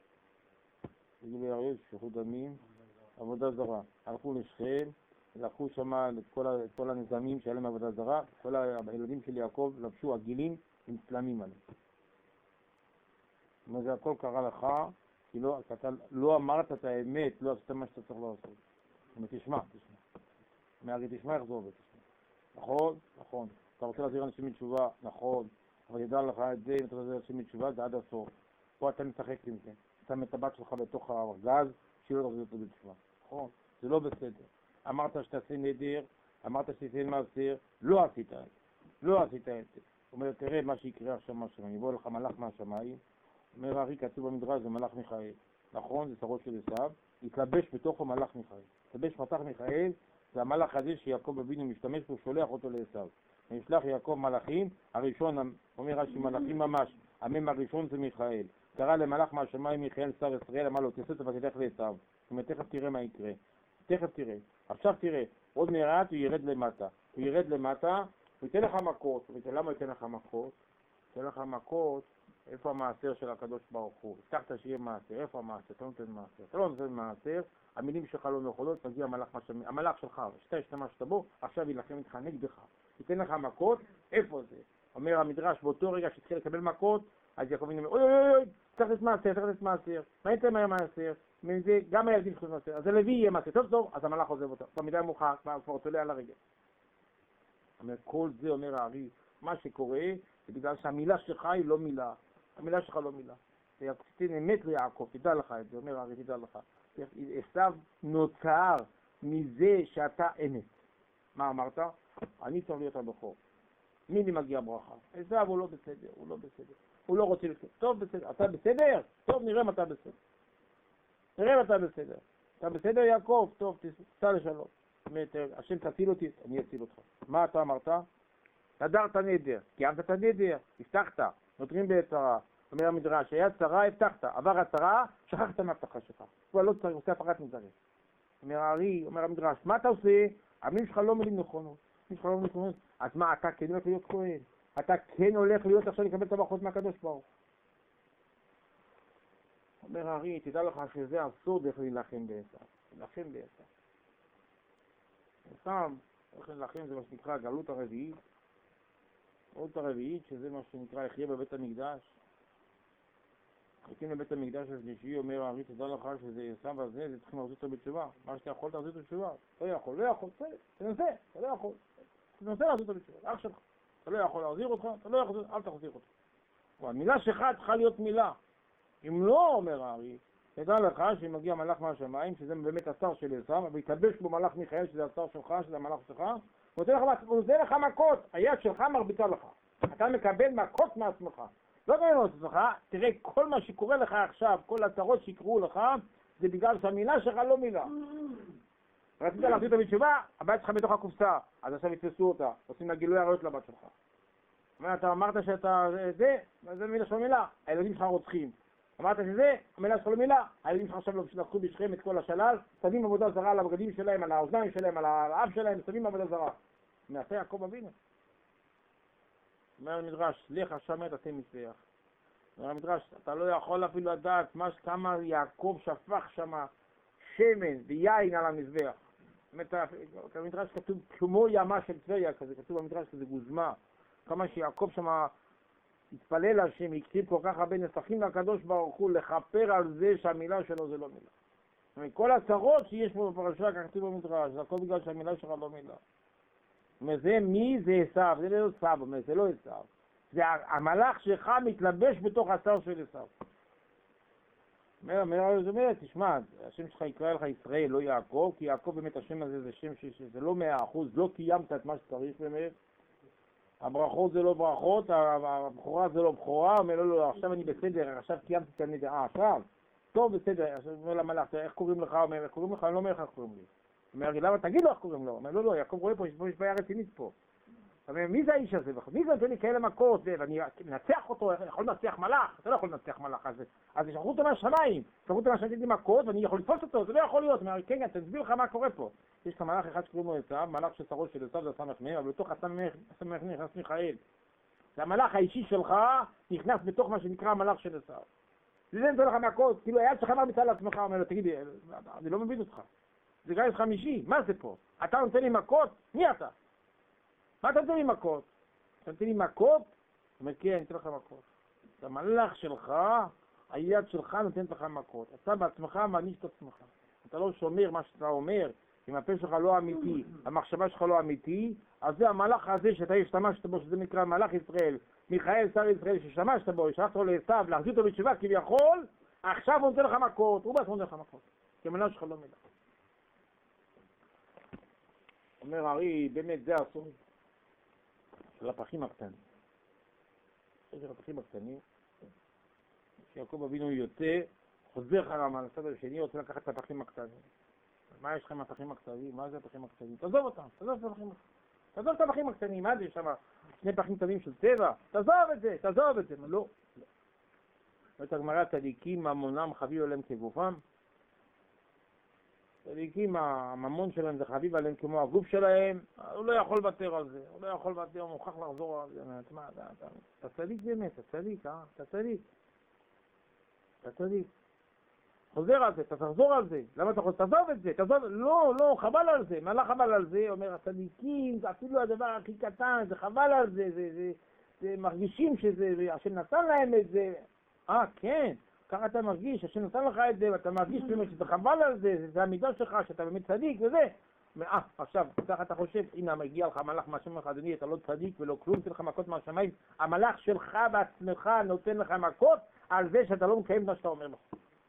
זה גילוי עריות, שפיכות דמים, עבודה זרה. הלכו לשכם, לקחו שם את כל, את כל הנזמים שהיה להם עבודה זרה, כל הילדים של יעקב לבשו עגילים עם צלמים עליהם. זאת אומרת, זה הכל קרה לך, כי לא, אתה לא אמרת את האמת, לא עשית מה שאתה צריך לעשות. זאת אומרת, תשמע, תשמע. מהרי תשמע איך זה עובד, תשמע. נכון? נכון. אתה רוצה להזהיר אנשים מתשובה? נכון. אבל ידע לך את זה, אם אתה רוצה להזהיר אנשים מתשובה, זה עד הסוף. פה אתה משחק עם זה. אתה שם את הבת שלך בתוך הארגז, שהיא לא תחזיר אותו בתשובה. נכון? זה לא בסדר. אמרת שתעשה נדר, אמרת שתיתן מעשר, לא עשית את זה. לא עשית את זה. זאת אומרת, תראה מה שיקרה עכשיו מהשמיים. יבוא לך מלאך מהשמיים, אומר הארי, כתוב במדרש, זה מלאך מיכאל. נכון, זה שרות של עשיו, יתלבש בתוכו מלאך מיכאל. יתלבש מלאך מיכאל, זה המלאך הזה שיעקב אבינו משתמש בו, שולח אותו לעשיו. וישלח יעקב מלאכים, הראשון, אומר רש"י מלאכים ממש, המם הראשון זה מיכאל. קרא למלאך מהשמיים מיכאל שר ישראל, אמר לו, תעשה ותלך לעשיו. זאת אומרת, תכף תראה מה יקרה. תכף תראה. עכשיו תראה, עוד מעט הוא ירד למטה. הוא ירד למטה, הוא ייתן לך מכות. הוא ייתן, למה הוא ייתן לך מכות? ייתן לך מכות, איפה המעשר של הקדוש ברוך הוא? הבטחת שיהיה מעשר, איפה המעשר? אתה לא נותן מעשר. אתה לא נותן מעשר, המילים שלך לא נכונות, תגיע המלאך משמי. המלאך שלך, שאתה השתמשת בו, עכשיו ילחם איתך נגדך. ייתן לך מכות, איפה זה? אומר המדרש, באותו רגע שהתחיל לקבל מכות, אז יעקב אומר, אוי אוי אוי, צריך לתת מעשר, צריך לתת מעשר. מה ייתן מהר מעשר? מזה, גם הילדים שלך מעשר. אז הלוי יהיה מעשר. טוב טוב, אז המלאך עוזב אותו. במידה מוכח, כבר תולה על הרגל. אומר, כל זה אומר הארי, מה שקורה זה בגלל שהמילה שלך היא לא מילה. המילה שלך לא מילה. תתן אמת ליעקב, תדע לך את זה, אומר הרי תדע לך. עשיו נוצר מזה שאתה אמת. מה אמרת? אני צריך להיות הבכור. מי לי מגיע ברכה? עשיו הוא לא בסדר, הוא לא בסדר. הוא לא רוצה בסדר. טוב בסדר. אתה בסדר? טוב, נראה אם אתה בסדר. נראה אם אתה בסדר. אתה בסדר יעקב? טוב, תסע לשלום. השם תציל אותי, אני אציל אותך. מה אתה אמרת? נדרת נדר, קיימת את הנדר, הבטחת, נותרים בצרה. אומר המדרש, היה צרה, הבטחת, עבר הצרה, שכחת מהבטחה שלך. הוא לא צריך, עושה הפרת נזרים. אומר הארי, אומר המדרש, מה אתה עושה? המילים שלך לא מילים נכונות. המילים שלך לא מילים נכונות. אז מה, אתה כן הולך להיות כהן? אתה כן הולך להיות עכשיו לקבל את הברכות מהקדוש ברוך. אומר הארי, תדע לך שזה הסוד איך להילחם בעשיו. להילחם בעשיו. עשיו, איך להילחם זה מה שנקרא הגלות הרביעית. הגלות הרביעית, שזה מה שנקרא יחיה בבית המקדש. הקים לבית המקדש השלישי, אומר הארי, תדע לך שזה עשיו הזה, זה צריכים להחזיר אותו בתשובה. מה שאתה יכול תחזיר אותו בתשובה. לא יכול, לא יכול, תנסה, אתה לא יכול. תנסה להחזיר אותו בתשובה, אח שלך. אתה לא יכול להחזיר אותך, אתה לא יכול, אל תחזיר אותו. המילה שלך צריכה להיות מילה. אם לא, אומר הארי, תדע לך שמגיע מלאך מהשמיים, שזה באמת השר של עשיו, ויקדש בו מלאך מיכאל, שזה השר שלך, שזה המלאך שלך, הוא נותן לך מכות, היד שלך מרביצה לך. אתה מקבל מכות מעצמך. לא תראה את עצמך, תראה כל מה שקורה לך עכשיו, כל הצרות שיקרו לך, זה בגלל שהמילה שלך לא מילה. רצית להחזיר אותה בתשובה, הבית שלך בתוך הקופסה, אז עכשיו יתפסו אותה, עושים לה גילוי עריות לבת שלך. אתה אמרת שאתה זה, זה מילה של מילה, הילדים שלך רוצחים. אמרת שזה, המילה שלך לא מילה, הילדים שלך עכשיו לקחו בשכם את כל השלל, שמים עבודה זרה על הבגדים שלהם, על האוזניים שלהם, על האף שלהם, שמים עבודה זרה. מעשה יעקב אבינו. אומר המדרש, לך השם תעשה מזבח. אומר המדרש, אתה לא יכול אפילו לדעת מה, כמה יעקב שפך שם שמן ויין על המזבח. במדרש כתוב כמו ימה של טבריה כזה, כתוב במדרש כזה גוזמה. כמה שיעקב שם התפלל על שם, הקציב כל כך הרבה נסחים לקדוש ברוך הוא לכפר על זה שהמילה שלו זה לא מילה. כל הצרות שיש פה בפרשה כתוב במדרש, זה הכל בגלל שהמילה שלך לא מילה. וזה מי זה עשיו, זה לא עשיו, זה לא עשיו. זה המלאך שלך מתלבש בתוך השר של עשיו. אומר, זאת אומרת, תשמע, השם שלך יקרא לך ישראל, לא יעקב, כי יעקב באמת השם הזה זה שם שזה לא מאה אחוז, לא קיימת את מה שצריך באמת. הברכות זה לא ברכות, הבכורה זה לא בכורה, אומר לו, לא, עכשיו אני בסדר, עכשיו קיימתי את הנדר, אה, עכשיו, טוב, בסדר, עכשיו אומר למלאך, איך קוראים לך? אומר, איך קוראים לך? אני לא אומר איך קוראים לי. אומר, למה תגיד לו איך קוראים לו? אומר, לא, לא, יעקב רואה פה, יש בעיה רצינית פה. אומר, מי זה האיש הזה? מי זה נותן לי כאלה מכות? ואני מנצח אותו, יכול לנצח מלאך? אתה לא יכול לנצח מלאך הזה. אז ישלחו אותו מהשמיים, ישלחו אותו מהשמיים לי מכות, ואני יכול לתפוס אותו, זה לא יכול להיות. אומר, כן, תסביר לך מה קורה פה. יש לך מלאך אחד שקוראים לו עשיו, מלאך ששרו של עשיו זה הסמ"ך מאיר, אבל בתוך הסמ"ך מאיר נכנס מיכאל. זה המלאך האישי שלך נכנס בתוך מה שנקרא המלאך של עשיו. זה נותן לך מכות, כאילו היד שלך מרביצה לעצמך, אומר לו, תגידי, אני לא מבין אותך. זה גיס חמישי, מה זה פה? אתה נותן לי מכות? מי אתה? מה אתה נותן לי מכות? אתה נותן לי מכות? הוא אומר, כן, אני אתן לך מכות. את המלאך שלך, היד שלך נותנת לך מכות. אתה בעצמך מעניש את עצמך. אתה לא שומר מה שאתה אומר, אם הפה שלך לא אמיתי, המחשבה שלך לא אמיתי, אז זה המלאך הזה שאתה השתמשת בו, שזה נקרא מלאך ישראל, מיכאל שר ישראל ששתמשת בו, השלחת לו לעשיו, להחזיר אותו בתשובה כביכול, עכשיו הוא נותן לך מכות, הוא בעצמו נותן לך מכות. כי המלאך שלך לא מילה. אומר הארי, באמת זה הסוד של הפחים הקטנים. של הפחים הקטנים, שיעקב אבינו יוצא, חוזר חרם על הצד השני, רוצה לקחת את הפחים הקטנים. מה יש לכם הפחים הקטנים? מה זה הפחים הקטנים? תעזוב אותם, תעזוב את הפחים הקטנים. תעזוב את הפחים הקטנים, מה זה שם? שני פחים קטנים של צבע? תעזוב את זה, תעזוב את זה. לא, לא. ואת הגמרא, צדיקים ממונם חביב עליהם כגופם. צדיקים, הממון שלהם זה חביב עליהם כמו הגוף שלהם, הוא לא יכול לוותר על זה, הוא לא יכול לוותר, הוא מוכרח לחזור על זה. תשמע, אתה צדיק באמת, אתה צדיק, אה? אתה צדיק. אתה צדיק. חוזר על זה, אתה תחזור על זה. למה אתה חוזר? תעזוב את זה, תעזוב, לא, לא, חבל על זה. מה לא חבל על זה? אומר, הצדיקים, זה אפילו הדבר הכי קטן, זה חבל על זה, זה, זה, זה מרגישים שזה, השם נתן להם את זה. אה, כן. ככה אתה מרגיש, השם נתן לך את זה, ואתה מרגיש באמת שזה חבל על זה, זה, זה המידה שלך, שאתה באמת צדיק וזה. אה, עכשיו, ככה אתה חושב, הנה מגיע לך מלאך מהשם לך, אדוני, אתה לא צדיק ולא כלום, נותן לך מכות מהשמיים, המלאך שלך בעצמך נותן לך מכות על זה שאתה לא מקיים מה שאתה אומר לך.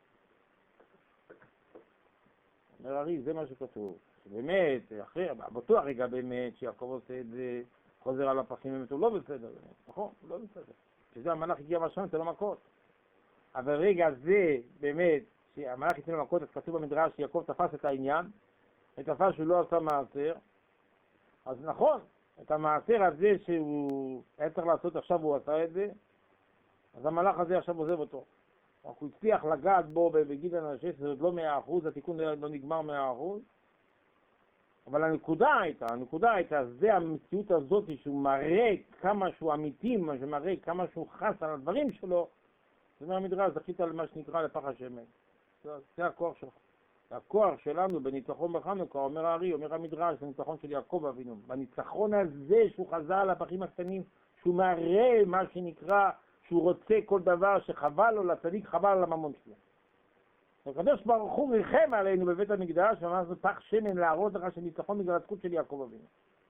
אומר הרי, זה מה שכתוב. באמת, אחרי, בטוח רגע באמת שיעקב עושה את זה, חוזר על הפחים, באמת הוא לא בסדר, באמת. נכון? הוא לא בסדר. שזה המלאך הגיע מהשמיים, נותן לו מכות. אבל רגע זה, באמת, שהמלאך ייתן לו מכות, אז כתוב במדרש שיעקב תפס את העניין, ותפס שהוא לא עשה מעשר, אז נכון, את המעשר הזה שהוא היה צריך לעשות עכשיו הוא עשה את זה, אז המלאך הזה עכשיו עוזב אותו. הוא הצליח לגעת בו בגיל הנשש, זה עוד לא מאה אחוז, התיקון לא נגמר מאה אחוז, אבל הנקודה הייתה, הנקודה הייתה, זה המציאות הזאת שהוא מראה כמה שהוא אמיתי, שמראה כמה שהוא חס על הדברים שלו, זה מהמדרש, זכית למה שנקרא לפח השמן. זה, זה הכוח שלך. הכוח שלנו בניצחון בחנוכה, אומר הארי, אומר המדרש, זה ניצחון של יעקב אבינו. בניצחון הזה שהוא חזר על הפחים הקטנים, שהוא מראה מה שנקרא, שהוא רוצה כל דבר שחבל לו לצדיק, חבל על הממון שלו. הקדוש ברוך הוא ריחם עלינו בבית המקדש, ואמר זה פח שמן להראות לך שניצחון בגלל הזכות של יעקב אבינו.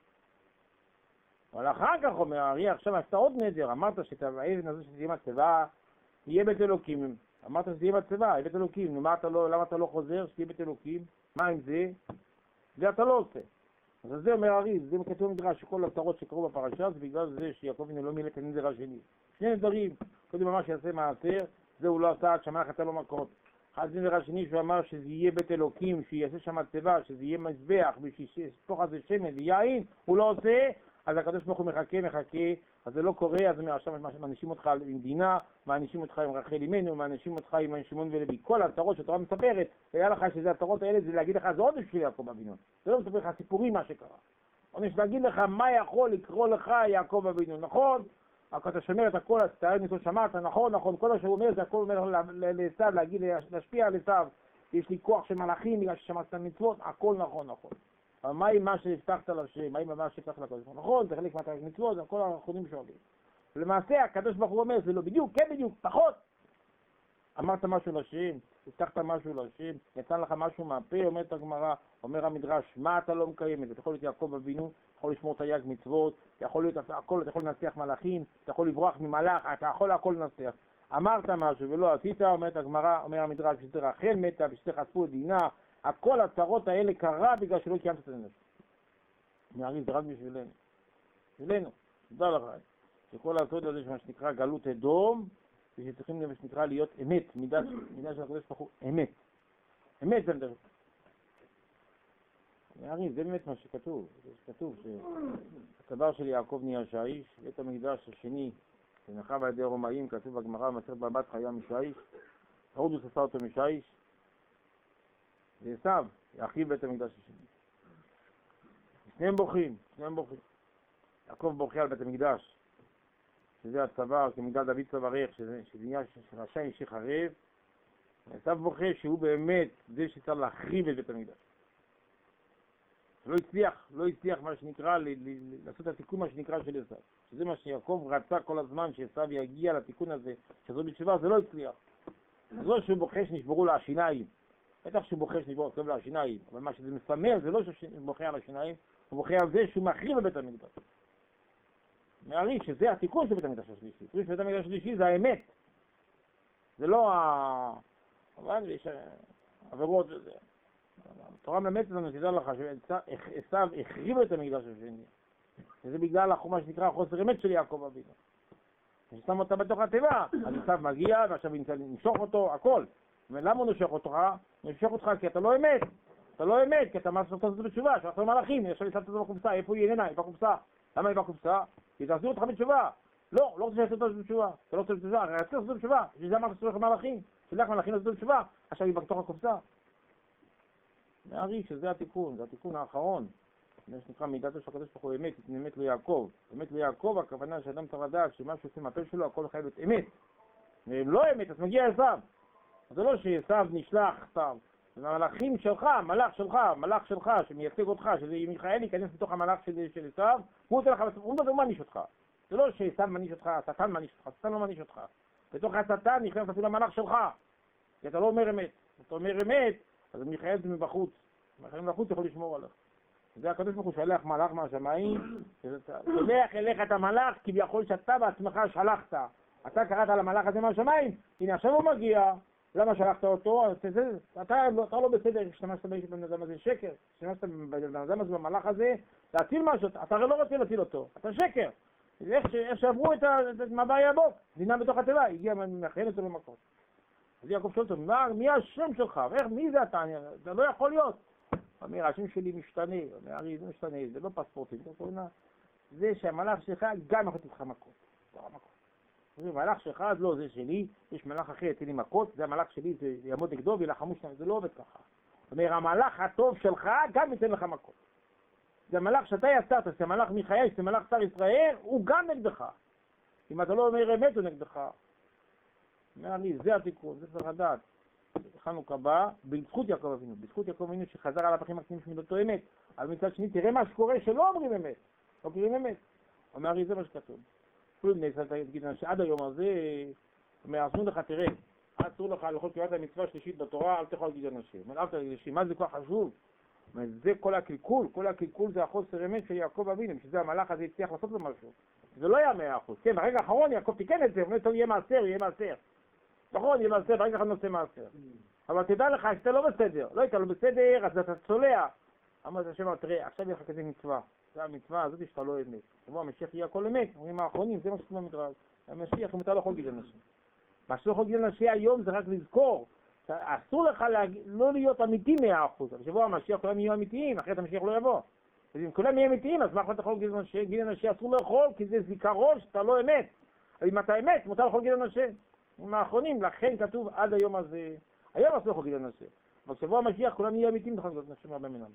אבל אחר כך אומר הארי, עכשיו עשתה עוד נדר, אמרת שאת האבן הזה שתהיה מצבה, יהיה בית אלוקים. אמרת שזה יהיה מצבה, בית אלוקים. נו, מה אתה לא, למה אתה לא חוזר שתהיה בית אלוקים? מה עם זה? זה אתה לא עושה. אז זה אומר הרי, זה כתוב במדרש שכל הצרות שקרו בפרשה זה בגלל זה שיעקב אבינו לא מילא את הנדר השני. שני נדרים, קודם אמר שיעשה מעשר, זה הוא לא עשה עד שמלאך נתן לו מכות. אחד נדר השני שהוא אמר שזה יהיה בית אלוקים, שיעשה שם מצבה, שזה יהיה מזבח, ושישפוך על זה שמן ויין, הוא לא עושה, אז הקדוש ברוך הוא מחכה, מחכה, אז זה לא קורה, אז עכשיו מענישים אותך עם דינה, מענישים אותך עם רחל אימנו, מענישים אותך עם שמעון ולוי. כל הצרות שהתורה מספרת, היה לך שזה הצרות האלה, זה להגיד לך, זה עונש של יעקב אבינו. זה לא מספר לך סיפורים מה שקרה. עונש להגיד לך מה יכול לקרוא לך יעקב אבינו, נכון? אתה שומר את הכל, אז תאר ניסו שמעת, נכון, נכון, כל מה שהוא אומר זה הכל אומר לעשיו, להגיד, להשפיע על עשיו. יש לי כוח של מלאכים, בגלל ששמעת מצוות, הכל נכון, נכון. אבל מה עם מה שהבטחת לשם, מה עם מה שהבטחת לקדוש ברוך הוא? נכון, זה חלק מהמצוות, זה הכל האחרונים שואלים. ולמעשה הקדוש ברוך הוא אומר, זה לא בדיוק, כן בדיוק, פחות. אמרת משהו לשם, הבטחת משהו לשם, נתן לך משהו מהפה, אומרת הגמרא, אומר המדרש, מה אתה לא מקיים את זה? אתה יכול להיות יעקב אבינו, אתה יכול לשמור תרי"ג מצוות, אתה יכול להיות הכל, אתה יכול לנצח מלאכים, אתה יכול לברוח ממלאך, אתה יכול הכל לנצח. אמרת משהו ולא עשית, אומרת הגמרא, אומר המדרש, שזה רחל מתה ושזה חשפו את דינה, הכל הצרות האלה קרה בגלל שלא קיימת את הנפש. נערים זה רק בשבילנו. בשבילנו. תודה לך. שכל הסוד הזה שמה שנקרא גלות אדום, ושצריכים מה שנקרא להיות אמת, מידה, מידה של הקדוש ברוך הוא, אמת. אמת זה מדבר. נערים, זה באמת מה שכתוב. זה שכתוב שהקבר של יעקב נהיה שיש, בית המקדש השני, שנחרב על ידי הרומאים, כתוב בגמרא, מסכת בבא בתרא שיש, הרודוס עשה אותו משיש, זה עשיו, אחיו בית המקדש השני. שניהם בוכים, שניהם בוכים. יעקב בוכה על בית המקדש, שזה הצבא, כמגדל דוד צווארך, שזה נהיה שרשע איש חרב. עשיו בוכה שהוא באמת זה שצריך להחריב את בית המקדש. לא הצליח, לא הצליח מה שנקרא, לעשות את התיקון מה שנקרא של עשיו. שזה מה שיעקב רצה כל הזמן שעשיו יגיע לתיקון הזה, שזו בתשובה, זה לא הצליח. זה לא שהוא בוכה שנשברו לה השיניים. בטח שהוא בוכה שנשבור כואב לה השיניים, אבל מה שזה מסמל זה לא שהוא בוכה על השיניים, הוא בוכה על זה שהוא מחריב בבית המקדש. מעריך שזה התיקון של בית המקדש השלישי. התיקון של בית המקדש השלישי זה האמת. זה לא ה... אבל יש עבירות וזה. התורה מלמדת לנו, תדע לך, שעשיו החריב את המקדש השני. וזה בגלל מה שנקרא חוסר אמת של יעקב אבינו. ששם אותה בתוך התיבה, אז עשיו מגיע ועכשיו נמשוך אותו, הכל. ולמה הוא נושך אותך? הוא נושך אותך כי אתה לא אמת. אתה לא אמת, כי אתה מעשה את זה בתשובה, שאתה מלאכים, יש לי שמת את זה בקופסה, איפה היא איננה, היא בקופסה. למה היא בקופסה? כי תעשו אותך בתשובה. לא, לא רוצה לעשות את זה בתשובה. אתה לא רוצה בתשובה, הרי אתה עושה בתשובה. שזה אמר שצריך מלאכים. שלך מלאכים לעשות בתשובה, עכשיו היא בתוך הקופסה. מעריך שזה התיקון, זה התיקון האחרון. זה שנקרא מידתו של הקדוש ברוך הוא אמת, אמת ליעקב. אמת ליעקב, הכוונה שאדם צריך לדעת שמה שעושים מהפה שלו, הכל חייב להיות אמת. ואם לא אמת, אז מגיע עשיו. זה לא שעשיו נשלח סתם. זה המלאכים שלך, מלאך שלך, מלאך שלך, שמייצג אותך, שזה מיכאל ייכנס לתוך המלאך של עשיו, הוא נותן לך, הוא נותן מניש אותך. זה לא שעשיו מניש אותך, השטן מניש אותך, השטן לא מניש אותך. בתוך השטן נכנס אפילו המלאך שלך. כי אתה לא אומר אמת. אתה אומר אמת, אז מיכאל זה מבחוץ. מיכאל מבחוץ יכול לשמור עליך. זה הקדוש ברוך הוא שולח מלאך מהשמיים, שולח אליך את המלאך כביכול שאתה בעצמך שלחת. אתה קראת למלאך הזה מהשמיים, הנה עכשיו הוא מגיע, למה שלחת אותו? אתה לא בסדר, השתמשת בבן אדם הזה שקר, השתמשת בבן אדם הזה במלאך הזה, להציל משהו, אתה הרי לא רוצה להציל אותו, אתה שקר. איך שעברו את מבע יבוק, דינה בתוך התיבה, הגיע מאחרין אותו במקום. אז יעקב שואל אותו, מי השם שלך? מי זה אתה? זה לא יכול להיות. אומר, השם שלי משתנה, אומר, הרי זה משתנה, זה לא פספורטים, זה שהמלאך שלך גם יכול לתת לך מכות. מלאך שלך, אז לא, זה שלי, יש מלאך אחר, יתן לי מכות, זה המלאך שלי, זה יעמוד נגדו וילחמו שניים, זה לא עובד ככה. זאת אומרת, המלאך הטוב שלך גם ייתן לך מכות. זה המלאך שאתה יצרת, זה המלאך מיכאל, זה מלאך שר ישראל, הוא גם נגדך. אם אתה לא אומר אמת, הוא נגדך. אומר לי, זה התיקון, זה צריך לדעת. חנוכה בא, בזכות יעקב אבינו, בזכות יעקב אבינו שחזר על הפכים הקטנים שמילותו אמת. אבל מצד שני, תראה מה שקורה שלא אומרים אמת. לא קוראים אמת. אומר לי, זה מה שכתוב. אפילו נעשה תגיד שעד היום הזה, אסור לך, תראה, אסור לך לאכול קריאת המצווה השלישית בתורה, אל תאכל להגיד אנשים. אל תגיד אנשים, מה זה כל כך חשוב? זה כל הקלקול, כל הקלקול זה החוסר אמת של יעקב אבינו, שזה המלאך הזה הצליח לעשות לו משהו. זה לא היה מאה אחוז. כן, ברגע האחרון יעקב תיקן את זה, הוא אומר, טוב, יהיה מעשר, יהיה מעשר. נכון, יהיה מעשר, ברגע אחד נושא מעשר. אבל תדע לך, שאתה לא בסדר, לא היית לא בסדר, אז אתה צולע. אמרת השם, תראה, עכשיו יהיה לך כזה מצווה. זה המצווה הזאת שאתה לא אמת. כמו המשיח יהיה הכל אמת, אומרים האחרונים, זה מה שאתה מדרש. המשיח, אם אתה לא יכול להגיד אנשים. מה שלא יכול להגיד אנשים היום זה רק לזכור. אסור לך לא להיות אמיתי מאה אחוז. בשבוע המשיח כולם יהיו אמיתיים, אחרת המשיח לא יבוא. אז אם כולם יהיו אמיתיים, אז מה יכול אתה יכול להגיד אנשים? אסור לאכול, כי זה זיכרון שאתה לא אמת. אבל אם אתה אמת, מותר יכול להגיד אנשים. עם האחרונים, לכן כתוב עד היום הזה. היום אסור יכול להגיד אנשים. אבל בשבוע המשיח כולם יהיו אמיתיים, תוכל להגיד אנשים הרבה מנם.